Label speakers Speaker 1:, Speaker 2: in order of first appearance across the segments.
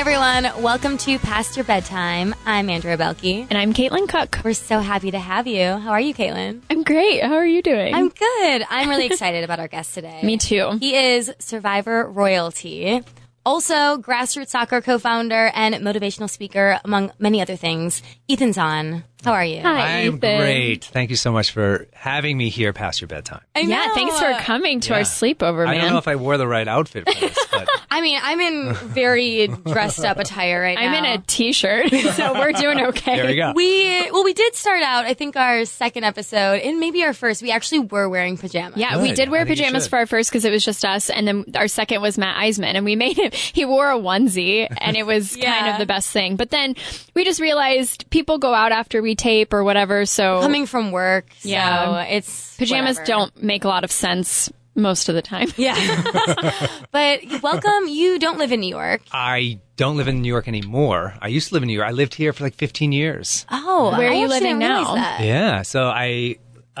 Speaker 1: everyone. Welcome to Past Your Bedtime. I'm Andrea Belke.
Speaker 2: And I'm Caitlin Cook.
Speaker 1: We're so happy to have you. How are you, Caitlin?
Speaker 2: I'm great. How are you doing?
Speaker 1: I'm good. I'm really excited about our guest today.
Speaker 2: Me too.
Speaker 1: He is Survivor royalty. Also, grassroots soccer co-founder and motivational speaker, among many other things. Ethan Zohn. How are you?
Speaker 2: Hi,
Speaker 3: I'm
Speaker 2: Ethan.
Speaker 3: great. Thank you so much for having me here past your bedtime.
Speaker 2: Yeah, thanks for coming to our sleepover, man.
Speaker 3: I don't know if I wore the right outfit for this, but
Speaker 1: I mean, I'm in very dressed up attire right now.
Speaker 2: I'm in a t-shirt, so we're doing okay.
Speaker 3: there we go.
Speaker 1: We did start out, I think our second episode, and maybe our first, we actually were wearing pajamas.
Speaker 2: Yeah,
Speaker 3: Good.
Speaker 2: we did wear
Speaker 3: I think you
Speaker 2: pajamas
Speaker 3: should.
Speaker 2: for our first because it was just us, and then our second was Matt Eisman, and we made him, he wore a onesie, and it was kind of the best thing. But then we just realized people go out after we tape or whatever, so
Speaker 1: Coming from work, so
Speaker 2: Yeah.
Speaker 1: it's
Speaker 2: pajamas
Speaker 1: whatever.
Speaker 2: don't make a lot of sense most of the time.
Speaker 1: Yeah. But welcome. You don't live in New York.
Speaker 3: I don't live in New York anymore. I used to live in New York. I lived here for like 15 years.
Speaker 1: Oh,
Speaker 2: Where are
Speaker 1: I
Speaker 2: you
Speaker 1: actually
Speaker 2: living
Speaker 1: didn't realize
Speaker 2: now?
Speaker 1: that.
Speaker 3: Yeah, so I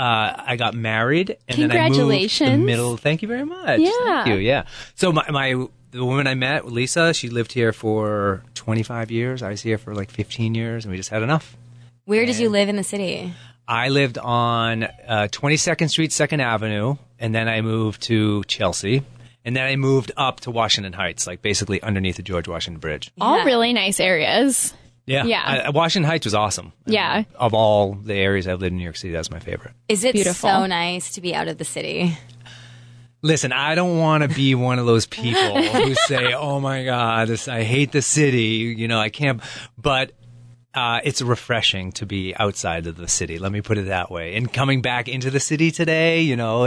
Speaker 3: got married and then I moved
Speaker 2: Congratulations.
Speaker 3: the middle. Thank you very much.
Speaker 2: Yeah.
Speaker 3: Thank you. Yeah. So the woman I met, Lisa, she lived here for 25 years. I was here for like 15 years, and we just had enough.
Speaker 1: Where did you live in the city?
Speaker 3: I lived on 22nd Street, 2nd Avenue, and then I moved to Chelsea. And then I moved up to Washington Heights, like basically underneath the George Washington Bridge.
Speaker 2: All really nice areas.
Speaker 3: Yeah.
Speaker 2: Yeah.
Speaker 3: Washington Heights was awesome.
Speaker 2: Yeah.
Speaker 3: Of all the areas I've lived in New York City, that's my favorite.
Speaker 1: Is it
Speaker 2: Beautiful.
Speaker 1: so nice to be out of the city?
Speaker 3: Listen, I don't want to be one of those people who say, oh my God, I hate the city. You know, I can't. But it's refreshing to be outside of the city. Let me put it that way. And coming back into the city today,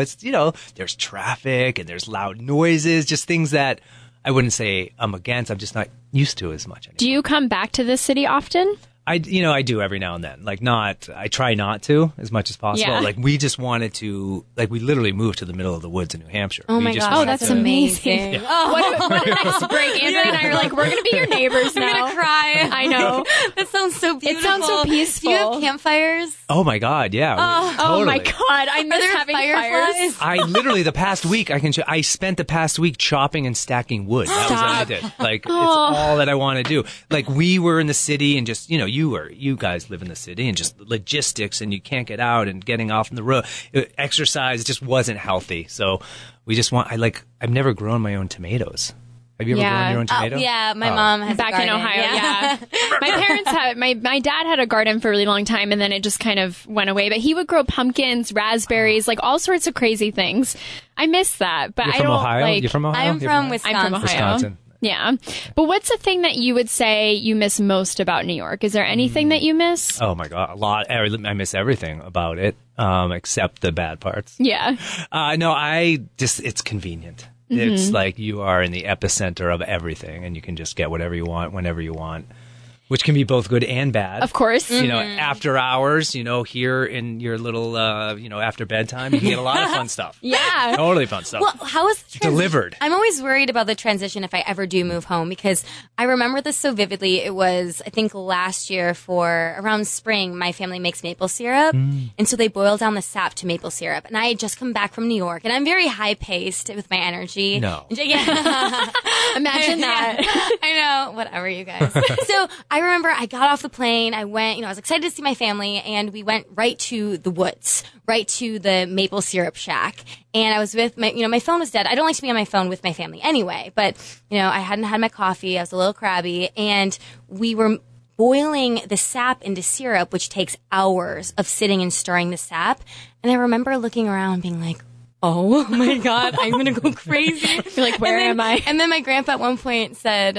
Speaker 3: there's traffic and there's loud noises, just things that I wouldn't say I'm against. I'm just not used to as much anymore.
Speaker 2: Do you come back to the city often?
Speaker 3: I do every now and then. I try not to as much as possible.
Speaker 2: Yeah.
Speaker 3: Like, we just wanted to, like, we literally moved to the middle of the woods in New Hampshire.
Speaker 1: Oh
Speaker 3: We
Speaker 1: my
Speaker 3: just
Speaker 1: gosh,
Speaker 3: wanted
Speaker 2: that's
Speaker 3: to-
Speaker 2: amazing.
Speaker 1: amazing. Oh,
Speaker 2: What a nice break. Andrea and I are like, we're going to be your neighbors now.
Speaker 1: I'm going to cry.
Speaker 2: I know.
Speaker 1: That sounds so beautiful.
Speaker 2: sounds so peaceful.
Speaker 1: Do you have campfires?
Speaker 3: Oh my God, yeah.
Speaker 2: Oh my
Speaker 3: Totally.
Speaker 2: God. I miss
Speaker 1: there
Speaker 2: having
Speaker 1: fireflies?
Speaker 2: fires.
Speaker 3: I literally the past week I spent the past week chopping and stacking wood. That was what I did. Like, it's all that I want to do. Like, we were in the city and just, you guys live in the city and just logistics and you can't get out and getting off on the road. Exercise just wasn't healthy. So we just I've never grown my own tomatoes. Have you ever grown your own tomato?
Speaker 1: Yeah, my mom has
Speaker 2: Back
Speaker 1: a
Speaker 2: in
Speaker 1: garden.
Speaker 2: Ohio, yeah. My parents had, my dad had a garden for a really long time and then it just kind of went away. But he would grow pumpkins, raspberries, like all sorts of crazy things. I miss that. But
Speaker 3: You're
Speaker 2: I
Speaker 3: from
Speaker 2: don't
Speaker 3: Ohio?
Speaker 2: like.
Speaker 3: You're from Ohio?
Speaker 1: I'm
Speaker 3: You're
Speaker 1: from Wisconsin.
Speaker 2: I'm from Ohio.
Speaker 3: Wisconsin.
Speaker 2: Yeah. But what's the thing that you would say you miss most about New York? Is there anything that you miss?
Speaker 3: Oh my God, a lot. I miss everything about it, except the bad parts.
Speaker 2: Yeah.
Speaker 3: No, it's convenient.
Speaker 2: Mm-hmm.
Speaker 3: It's like you are in the epicenter of everything and you can just get whatever you want, whenever you want, which can be both good and bad.
Speaker 2: Of course.
Speaker 3: After hours, here in your little, after bedtime, you can get a lot of fun stuff.
Speaker 2: Yeah.
Speaker 3: Totally fun stuff.
Speaker 1: Well, how is the transition?
Speaker 3: Delivered.
Speaker 1: I'm always worried about the transition if I ever do move home because I remember this so vividly. It was, I think, last year for around spring, my family makes maple syrup. And so they boil down the sap to maple syrup. And I had just come back from New York and I'm very high paced with my energy.
Speaker 3: No.
Speaker 1: Yeah.
Speaker 2: Imagine that.
Speaker 1: I know. Whatever, you guys. So I remember I got off the plane. I went, I was excited to see my family and we went right to the woods, right to the maple syrup shack. And I was with my phone was dead. I don't like to be on my phone with my family anyway, but, I hadn't had my coffee. I was a little crabby and we were boiling the sap into syrup, which takes hours of sitting and stirring the sap. And I remember looking around being like, oh my God, I'm going to go crazy.
Speaker 2: You're like, where am I?
Speaker 1: And then my grandpa at one point said,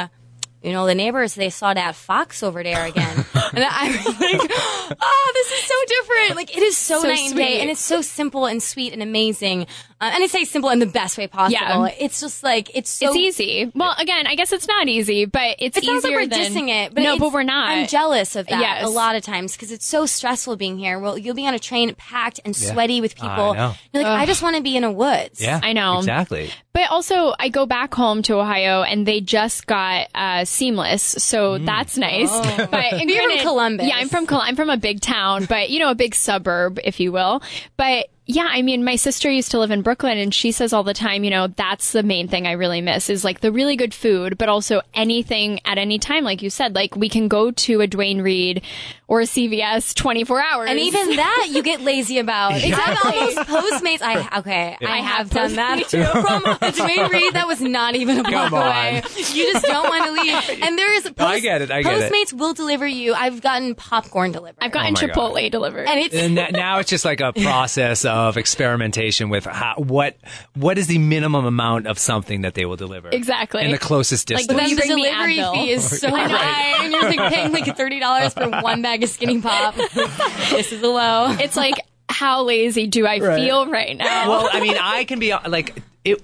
Speaker 1: the neighbors, they saw that fox over there again. And I was like, oh, this is so different. Like, it is so night and day.
Speaker 2: sweet.
Speaker 1: And it's so simple and sweet and amazing. And I say simple in the best way possible.
Speaker 2: Yeah.
Speaker 1: It's just like, it's so...
Speaker 2: It's easy. Well, again, I guess it's not easy, but it's
Speaker 1: It sounds like
Speaker 2: easier
Speaker 1: we're
Speaker 2: than...
Speaker 1: dissing it, but
Speaker 2: no,
Speaker 1: it's-
Speaker 2: but we're not.
Speaker 1: I'm jealous of that
Speaker 2: Yes.
Speaker 1: a lot of times because it's so stressful being here. Well, you'll be on a train packed and sweaty with people.
Speaker 3: I know.
Speaker 1: You're like, I just want to be in a woods.
Speaker 3: Yeah,
Speaker 2: I know.
Speaker 3: Exactly.
Speaker 2: But also, I go back home to Ohio, and they just got Seamless, so that's nice. But
Speaker 1: You're from Columbus.
Speaker 2: Yeah, I'm from a big town, but a big suburb, if you will. But Yeah, I mean, my sister used to live in Brooklyn, and she says all the time, you know, that's the main thing I really miss is like the really good food, but also anything at any time, like you said, like we can go to a Duane Reade or a CVS 24 hours.
Speaker 1: And even that you get lazy about.
Speaker 2: Exactly.
Speaker 1: I've almost Postmates. I have done that too. From a Duane Reade that was not even a block away. You just don't want to leave. And there is
Speaker 3: I get it.
Speaker 1: Postmates will deliver you. I've gotten popcorn delivered.
Speaker 2: I've gotten Chipotle delivered.
Speaker 1: And
Speaker 3: now it's just like a process of experimentation with what is the minimum amount of something that they will deliver.
Speaker 2: Exactly.
Speaker 3: In the closest distance.
Speaker 1: But then the
Speaker 2: bring me
Speaker 1: delivery
Speaker 2: Advil.
Speaker 1: fee is so high. And you're like paying like $30 for one bag of Skinny Pop. This is a low.
Speaker 2: It's like, how lazy do I feel right now?
Speaker 3: Well, I mean, I can be like it.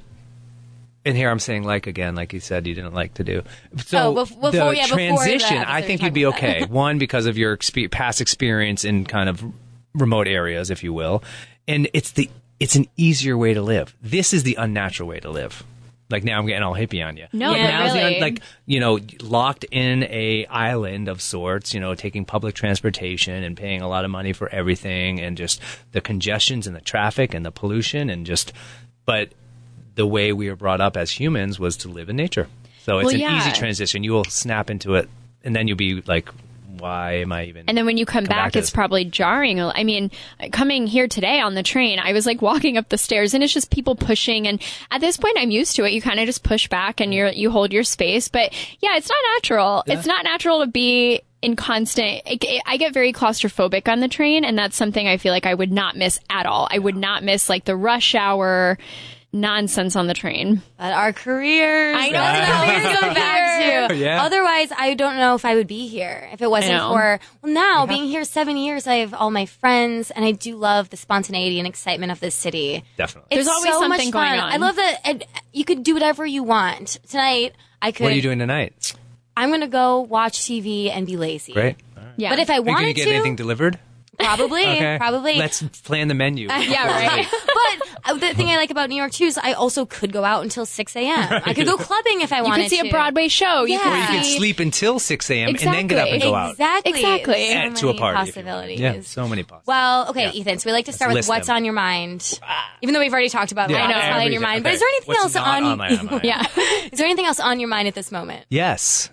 Speaker 3: And here I'm saying like again, like you said, you didn't like to do. So
Speaker 1: before
Speaker 3: the
Speaker 1: that,
Speaker 3: transition,
Speaker 1: that's
Speaker 3: I
Speaker 1: what
Speaker 3: think
Speaker 1: you're
Speaker 3: you'd be
Speaker 1: talking
Speaker 3: okay. One, because of your past experience in kind of remote areas, if you will, and it's an easier way to live. This is the unnatural way to live. Like now I'm getting all hippie on you.
Speaker 2: No,
Speaker 3: But
Speaker 2: yeah,
Speaker 3: now's
Speaker 2: really.
Speaker 3: like, you know, locked in a island of sorts, you know, taking public transportation and paying a lot of money for everything and just the congestions and the traffic and the pollution and just, but the way we were brought up as humans was to live in nature. So it's easy transition. You will snap into it and then you'll be like, why am I even?
Speaker 2: And then when you come back,
Speaker 3: to
Speaker 2: it's
Speaker 3: this?
Speaker 2: probably jarring. I mean, coming here today on the train, I was like walking up the stairs and it's just people pushing. And at this point, I'm used to it. You kind of just push back and you hold your space. But yeah, it's not natural. Yeah. It's not natural to be in constant. I get very claustrophobic on the train. And that's something I feel like I would not miss at all. I would not miss like the rush hour nonsense on the train.
Speaker 1: But our careers.
Speaker 2: I know.
Speaker 1: That's what we go back to.
Speaker 3: Yeah.
Speaker 1: Otherwise, I don't know if I would be here if it wasn't for, well, now being here 7 years, I have all my friends and I do love the spontaneity and excitement of this city.
Speaker 3: Definitely.
Speaker 1: It's
Speaker 2: There's always
Speaker 1: so
Speaker 2: something
Speaker 1: much
Speaker 2: going
Speaker 1: fun.
Speaker 2: on.
Speaker 1: I love that you could do whatever you want. Tonight, I could.
Speaker 3: What are you doing tonight?
Speaker 1: I'm going to go watch TV and be lazy.
Speaker 3: Great. All right.
Speaker 2: Yeah.
Speaker 1: But if I
Speaker 3: Are you going
Speaker 1: wanted
Speaker 3: to get
Speaker 1: to,
Speaker 3: anything delivered?
Speaker 1: probably.
Speaker 3: Let's plan the menu.
Speaker 2: Yeah, right.
Speaker 1: But the thing I like about New York too is I also could go out until 6 a.m. I could go clubbing if I
Speaker 2: You
Speaker 1: wanted
Speaker 2: could see
Speaker 1: to.
Speaker 2: a Broadway show. You
Speaker 1: Yeah.
Speaker 2: could
Speaker 3: Or you
Speaker 2: see...
Speaker 3: can sleep until 6 a.m. and then get up and
Speaker 2: Exactly.
Speaker 3: go out.
Speaker 1: Exactly.
Speaker 2: Exactly.
Speaker 1: So
Speaker 3: To a
Speaker 1: many
Speaker 3: party. if you want.
Speaker 1: possibilities.
Speaker 3: Yeah, so many possibilities.
Speaker 1: Well, okay,
Speaker 3: Yeah.
Speaker 1: Ethan. So we like to start
Speaker 3: Let's
Speaker 1: with
Speaker 3: list
Speaker 1: what's
Speaker 3: them.
Speaker 1: on your mind. Even though we've already talked about
Speaker 3: Yeah,
Speaker 1: what's probably on your
Speaker 3: everything.
Speaker 1: mind. But
Speaker 3: Okay.
Speaker 1: is there anything
Speaker 3: What's
Speaker 1: else
Speaker 3: not on my mind?
Speaker 2: Yeah.
Speaker 1: Is there anything else on your mind at this moment?
Speaker 3: Yes.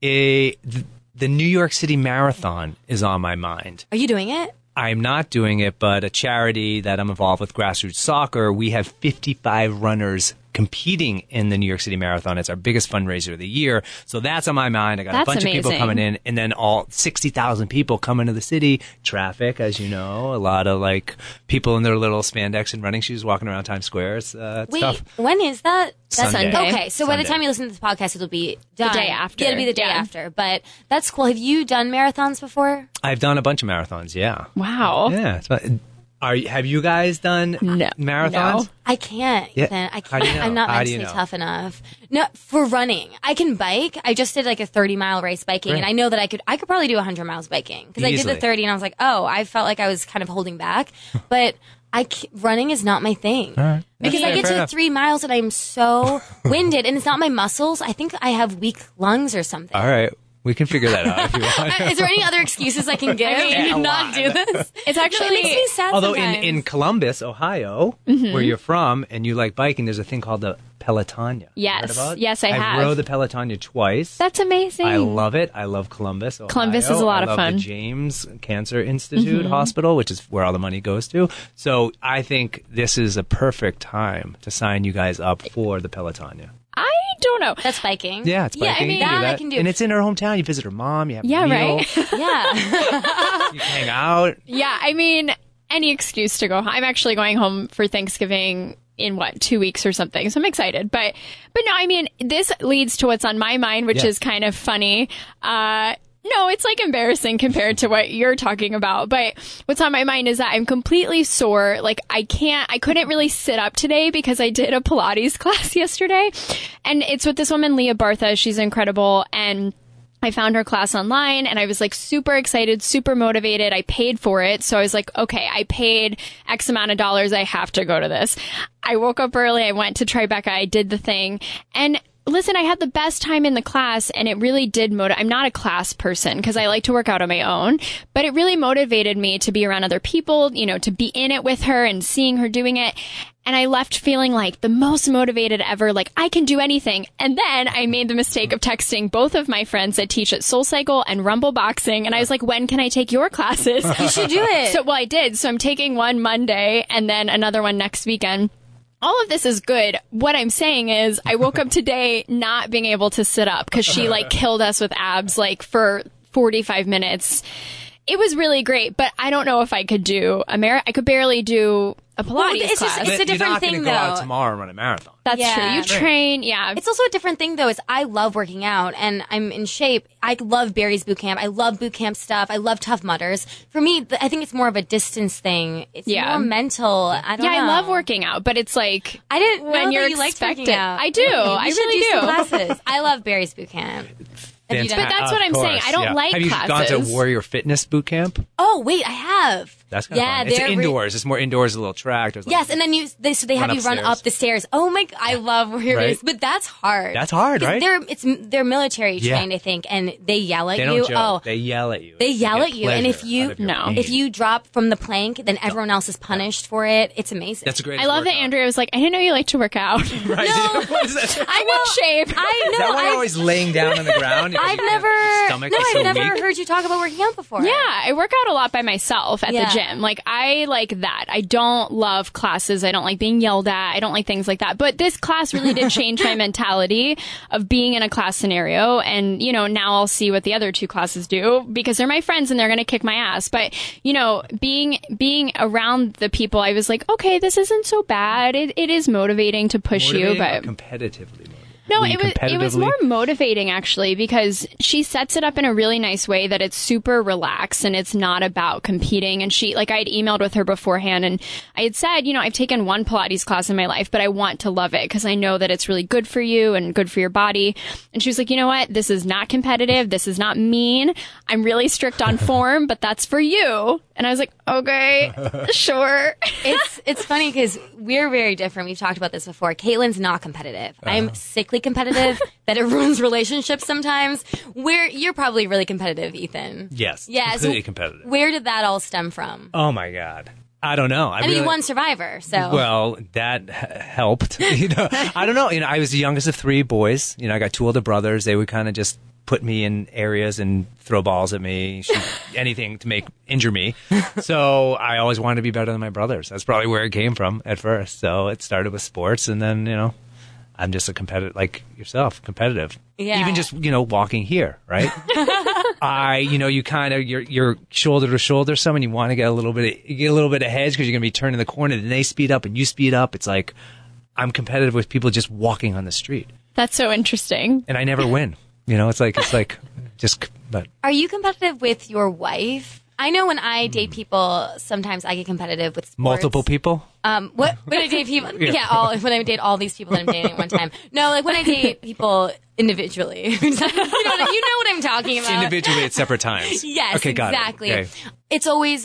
Speaker 3: The New York City Marathon is on my mind.
Speaker 1: Are you doing it?
Speaker 3: I'm not doing it, but a charity that I'm involved with, Grassroots Soccer, we have 55 runners competing in the New York City Marathon. It's our biggest fundraiser of the year. So that's on my mind. I got a bunch of people coming in, and then all 60,000 people come into the city. Traffic, as you know, a lot of like people in their little spandex and running shoes walking around Times Square. It's
Speaker 1: Wait,
Speaker 3: tough.
Speaker 1: when is that?
Speaker 2: That's
Speaker 3: Sunday.
Speaker 2: Sunday.
Speaker 1: Okay, so by the
Speaker 3: Sunday.
Speaker 1: time you listen to this podcast, it'll be done.
Speaker 2: day after.
Speaker 1: Yeah, it'll be the day
Speaker 2: Yeah.
Speaker 1: after. But that's cool. Have you done marathons before?
Speaker 3: I've done a bunch of marathons, yeah.
Speaker 2: Wow.
Speaker 3: Yeah. It's fun. Have you guys done marathons?
Speaker 2: No.
Speaker 1: I can't,
Speaker 3: Yeah.
Speaker 1: Ethan. I
Speaker 3: How
Speaker 1: can't.
Speaker 3: do you know?
Speaker 1: I'm not
Speaker 3: How do you
Speaker 1: mentally
Speaker 3: know?
Speaker 1: tough enough. No, for running. I can bike. I just did like a 30-mile race biking,
Speaker 3: Great.
Speaker 1: and I know that I could probably do 100 miles biking because I did
Speaker 3: Easily.
Speaker 1: the 30, and I was like, oh, I felt like I was kind of holding back, but running is not my thing.
Speaker 3: All right.
Speaker 1: Because
Speaker 3: That's
Speaker 1: I get
Speaker 3: fair
Speaker 1: to
Speaker 3: enough.
Speaker 1: 3 miles and I'm so winded, and it's not my muscles. I think I have weak lungs or something.
Speaker 3: All right. We can figure that out if you want.
Speaker 1: Is there any other excuses I can give
Speaker 3: Yeah,
Speaker 1: to not do this?
Speaker 2: It's actually...
Speaker 1: It makes me sad
Speaker 3: Although
Speaker 1: sometimes.
Speaker 3: in Columbus, Ohio, where you're from, and you like biking, there's a thing called the Pelotonia.
Speaker 2: Yes.
Speaker 3: Heard about it?
Speaker 2: Yes, I have.
Speaker 3: rode the Pelotonia twice.
Speaker 2: That's amazing.
Speaker 3: I love it. I love Columbus, Ohio.
Speaker 2: Columbus is a lot
Speaker 3: I
Speaker 2: of
Speaker 3: love
Speaker 2: fun.
Speaker 3: the James Cancer Institute Hospital, which is where all the money goes to. So I think this is a perfect time to sign you guys up for the Pelotonia.
Speaker 2: I don't know.
Speaker 1: That's biking.
Speaker 3: Yeah, it's biking.
Speaker 1: Yeah, I mean,
Speaker 3: You can do
Speaker 1: that I
Speaker 3: that.
Speaker 1: can do.
Speaker 3: And it's in her hometown. You visit her mom. You have
Speaker 2: Yeah,
Speaker 3: a meal.
Speaker 2: right.
Speaker 1: Yeah.
Speaker 3: You hang out.
Speaker 2: Yeah, I mean, any excuse to go home. I'm actually going home for Thanksgiving in 2 weeks or something. So I'm excited. But no, I mean, this leads to what's on my mind, which
Speaker 3: Yeah.
Speaker 2: is kind of funny. No, it's like embarrassing compared to what you're talking about. But what's on my mind is that I'm completely sore. Like I couldn't really sit up today because I did a Pilates class yesterday. And it's with this woman, Leah Bartha. She's incredible. And I found her class online and I was like super excited, super motivated. I paid for it. So I was like, okay, I paid X amount of dollars. I have to go to this. I woke up early. I went to Tribeca. I did the thing. And Listen, I had the best time in the class, and it really did I'm not a class person because I like to work out on my own, but it really motivated me to be around other people, to be in it with her and seeing her doing it. And I left feeling like the most motivated ever, like I can do anything. And then I made the mistake of texting both of my friends that teach at SoulCycle and Rumble Boxing. And I was like, when can I take your classes?
Speaker 1: You should do it.
Speaker 2: So, well, I did. So I'm taking one Monday and then another one next weekend. All of this is good. What I'm saying is I woke up today not being able to sit up because she killed us with abs for 45 minutes. It was really great, but I don't know if I could do I could barely do a Pilates class.
Speaker 1: It's a different thing, though.
Speaker 3: You're not going to go out tomorrow and run a marathon.
Speaker 2: That's true. You train, yeah.
Speaker 1: It's also a different thing, though, is I love working out, and I'm in shape. I love Barry's boot camp. I love boot camp stuff. I love Tough Mudders. For me, I think it's more of a distance thing. It's more mental. I don't know.
Speaker 2: I love working out, but it's like
Speaker 1: I didn't know
Speaker 2: when
Speaker 1: that
Speaker 2: you're
Speaker 1: you liked working out.
Speaker 2: I do. I really do.
Speaker 1: Classes. I love Barry's boot camp.
Speaker 2: But that's what I'm saying. I don't like
Speaker 3: classes. Have you gone to Warrior Fitness boot camp?
Speaker 1: Oh, wait, I have.
Speaker 3: That's kind of fun. It's indoors. It's more indoors, a little track.
Speaker 1: Yes, and then they have you run up the stairs. Oh my! I love Warrior Fitness, but that's hard.
Speaker 3: That's hard, right?
Speaker 1: They're military trained, I think, and they yell at you.
Speaker 3: Don't joke. Oh, they yell at you.
Speaker 1: They yell at you, and if you drop from the plank, then everyone else is punished for it. It's amazing.
Speaker 3: That's a great.
Speaker 2: I love that Andrea was like, I didn't know you like to work out.
Speaker 3: Right?
Speaker 1: No,
Speaker 3: what is that?
Speaker 2: I'm in shape.
Speaker 1: I know.
Speaker 3: Is that why you're always laying down on the ground?
Speaker 1: I've never heard you talk about working out before.
Speaker 2: Yeah, I work out a lot by myself at the gym. I like that. I don't love classes. I don't like being yelled at. I don't like things like that. But this class really did change my mentality of being in a class scenario. And, now I'll see what the other two classes do because they're my friends and they're going to kick my ass. But, being around the people, I was like, okay, this isn't so bad. It is motivating to push you, but
Speaker 3: competitively motivating.
Speaker 2: No, it was more motivating actually because she sets it up in a really nice way that it's super relaxed and it's not about competing. And I had emailed with her beforehand and I had said, I've taken one Pilates class in my life, but I want to love it because I know that it's really good for you and good for your body. And she was like, you know what? This is not competitive. This is not mean. I'm really strict on form, but that's for you. And I was like, okay, sure.
Speaker 1: It's funny because we're very different. We've talked about this before. Caitlin's not competitive. I'm sickly competitive that it ruins relationships sometimes. You're probably really competitive, Ethan.
Speaker 3: Yes. Completely competitive.
Speaker 1: Where did that all stem from?
Speaker 3: Oh my God. I don't know.
Speaker 1: You won Survivor, so.
Speaker 3: Well, that helped. I don't know. I was the youngest of three boys. I got two older brothers. They would kind of just put me in areas and throw balls at me, shoot anything to injure me. So I always wanted to be better than my brothers. That's probably where it came from at first. So it started with sports, and then I'm just a competitive, like yourself, competitive.
Speaker 1: Yeah.
Speaker 3: Even just walking here, right? You kind of you're shoulder to shoulder someone. You want to get a little bit of hedge because you're going to be turning the corner, and they speed up and you speed up. It's like I'm competitive with people just walking on the street.
Speaker 2: That's so interesting.
Speaker 3: And I never win. It's like just. But
Speaker 1: are you competitive with your wife? I know when I date people, sometimes I get competitive with sports.
Speaker 3: Multiple people?
Speaker 1: When I date people, when I date all these people that I'm dating at one time. No, when I date people individually. you know what I'm talking about.
Speaker 3: Individually at separate times.
Speaker 1: Yes,
Speaker 3: okay, got
Speaker 1: exactly.
Speaker 3: It. Okay.
Speaker 1: It's always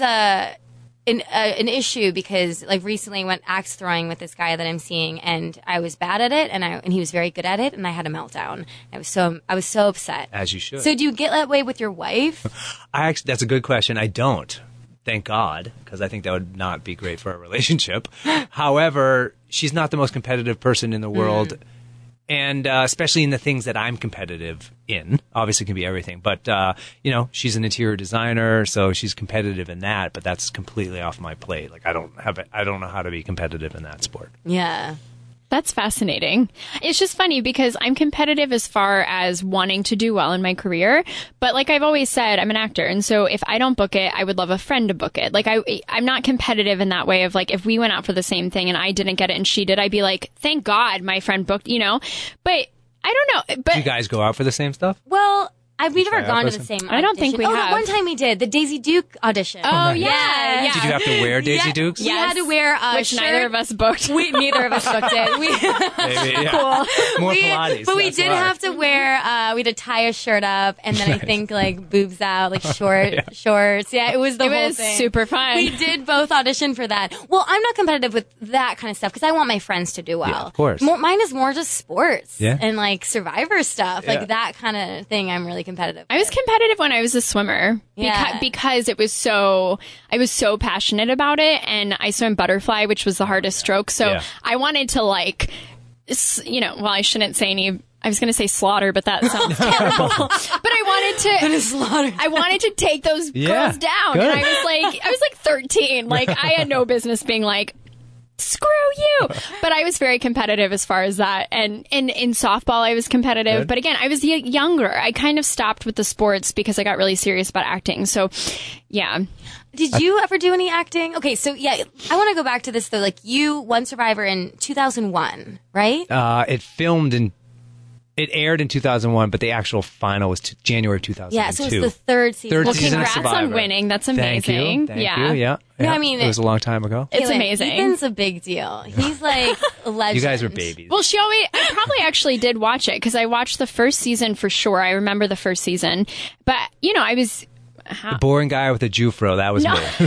Speaker 1: an issue because recently I went axe throwing with this guy that I'm seeing and I was bad at it and he was very good at it and I had a meltdown. I was so upset.
Speaker 3: As you should.
Speaker 1: So do you get that way with your wife?
Speaker 3: That's a good question. I don't. Thank God, because I think that would not be great for our relationship. However, she's not the most competitive person in the world. And especially in the things that I'm competitive in. Obviously, it can be everything. But, she's an interior designer, so she's competitive in that. But that's completely off my plate. Like, I don't know how to be competitive in that sport.
Speaker 1: Yeah.
Speaker 2: That's fascinating. It's just funny because I'm competitive as far as wanting to do well in my career. But like I've always said, I'm an actor. And so if I don't book it, I would love a friend to book it. Like I'm not competitive in that way of like, if we went out for the same thing and I didn't get it and she did, I'd be like, thank God my friend booked, But I don't know. But
Speaker 3: do you guys go out for the same stuff?
Speaker 1: Well, We've never
Speaker 3: try out
Speaker 1: gone
Speaker 3: for
Speaker 1: to the
Speaker 3: some?
Speaker 1: same.
Speaker 2: I don't think we
Speaker 1: audition.
Speaker 2: have.
Speaker 1: One time we did the Daisy Duke audition.
Speaker 2: Oh, yeah.
Speaker 3: Did you have to wear Daisy Dukes?
Speaker 1: We had to wear a
Speaker 2: Which
Speaker 1: shirt.
Speaker 2: neither of us booked.
Speaker 1: Neither of us booked it.
Speaker 3: Maybe, yeah. More Pilates.
Speaker 1: But we
Speaker 3: that's
Speaker 1: did
Speaker 3: why.
Speaker 1: have to wear. We had to tie a shirt up, and then I think like boobs out, like shorts. Yeah, it was the
Speaker 2: It
Speaker 1: whole
Speaker 2: was
Speaker 1: thing.
Speaker 2: super fun.
Speaker 1: We did both audition for that. Well, I'm not competitive with that kind of stuff because I want my friends to do well.
Speaker 3: Yeah, of course.
Speaker 1: Mine is more just sports and like Survivor stuff,
Speaker 3: Yeah.
Speaker 1: like that kind of thing. I'm really competitive.
Speaker 2: I was competitive when I was a swimmer
Speaker 1: Yeah.
Speaker 2: because I was so passionate about it, and I swam butterfly, which was the hardest stroke. So
Speaker 3: Yeah.
Speaker 2: I wanted to well, I shouldn't say any. I was going to say slaughter, but that sounds terrible. But I wanted to take those
Speaker 3: Yeah,
Speaker 2: girls down,
Speaker 3: good.
Speaker 2: and I was like 13. Like I had no business being like, screw you. But I was very competitive as far as that. And in softball, I was competitive.
Speaker 3: Good.
Speaker 2: But again, I was younger. I kind of stopped with the sports because I got really serious about acting. So, yeah.
Speaker 1: Did you ever do any acting? Okay, so yeah, I want to go back to this though. Like you won Survivor in 2001, right?
Speaker 3: It aired in 2001, but the actual final was January of 2002.
Speaker 1: Yeah, so it was the third season.
Speaker 3: Third
Speaker 2: Well,
Speaker 3: season of
Speaker 2: congrats on
Speaker 3: Survivor.
Speaker 2: winning. That's
Speaker 3: Thank you.
Speaker 2: amazing.
Speaker 3: Thank
Speaker 2: Yeah.
Speaker 3: you. Yeah.
Speaker 1: No,
Speaker 3: Yeah.
Speaker 1: I mean,
Speaker 3: it was a long time ago.
Speaker 2: It's
Speaker 1: Caitlin,
Speaker 2: amazing.
Speaker 1: Ethan's a big deal. He's like a legend.
Speaker 3: You guys were babies.
Speaker 2: Well, I probably actually did watch it because I watched the first season for sure. I remember the first season. But, I was...
Speaker 3: The boring guy with a Jufro, that was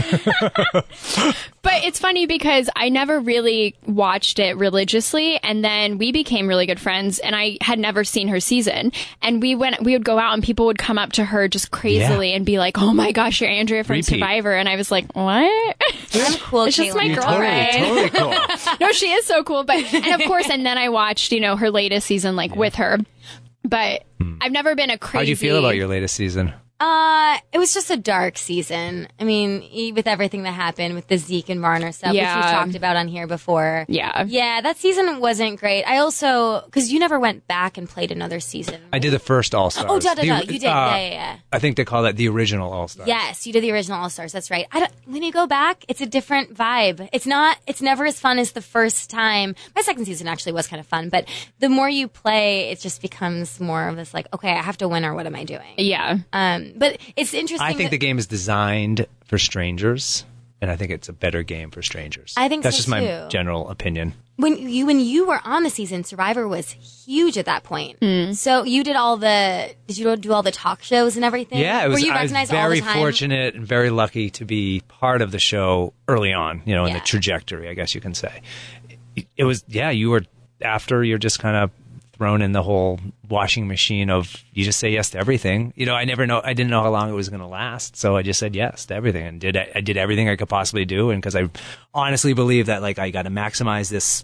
Speaker 3: me.
Speaker 2: But it's funny because I never really watched it religiously, and then we became really good friends, and I had never seen her season. And we would go out, and people would come up to her just crazily and be like, "Oh my gosh, you're Andrea from
Speaker 3: Repeat.
Speaker 2: Survivor," and I was like, "What?"
Speaker 1: I'm cool.
Speaker 2: It's just my
Speaker 1: Caitlin.
Speaker 2: girlfriend.
Speaker 3: Totally cool.
Speaker 2: No, she is so cool. But and of course, and then I watched her latest season with her. But I've never been a crazy.
Speaker 3: How'd you feel about your latest season?
Speaker 1: It was just a dark season. I mean, with everything that happened with the Zeke and Marner stuff, which
Speaker 2: Yeah.
Speaker 1: we've talked about on here before.
Speaker 2: Yeah.
Speaker 1: Yeah, that season wasn't great. I also, because you never went back and played another season.
Speaker 3: I did the first All Stars.
Speaker 1: Oh, you did. Yeah.
Speaker 3: I think they call that the original All Stars.
Speaker 1: Yes, you did the original All Stars. That's right. When you go back, it's a different vibe. It's never as fun as the first time. My second season actually was kind of fun, but the more you play, it just becomes more of this like, okay, I have to win or what am I doing?
Speaker 2: Yeah.
Speaker 1: But it's interesting.
Speaker 3: I think
Speaker 1: that-
Speaker 3: the game is designed for strangers, and I think it's a better game for strangers.
Speaker 1: I think
Speaker 3: that's
Speaker 1: so,
Speaker 3: just my
Speaker 1: too.
Speaker 3: general opinion.
Speaker 1: when you were on the season, Survivor was huge at that point. So you did did you do all the talk shows and everything?
Speaker 3: Yeah,
Speaker 1: Were you
Speaker 3: I was
Speaker 1: recognized all
Speaker 3: very
Speaker 1: the time?
Speaker 3: fortunate and very lucky to be part of the show early on, in
Speaker 1: Yeah.
Speaker 3: the trajectory, I guess you can say. It was, you were, after you're just kind of thrown in the whole washing machine of, you just say yes to everything. I didn't know how long it was going to last. So I just said yes to everything and I did everything I could possibly do. And because I honestly believe that I got to maximize this,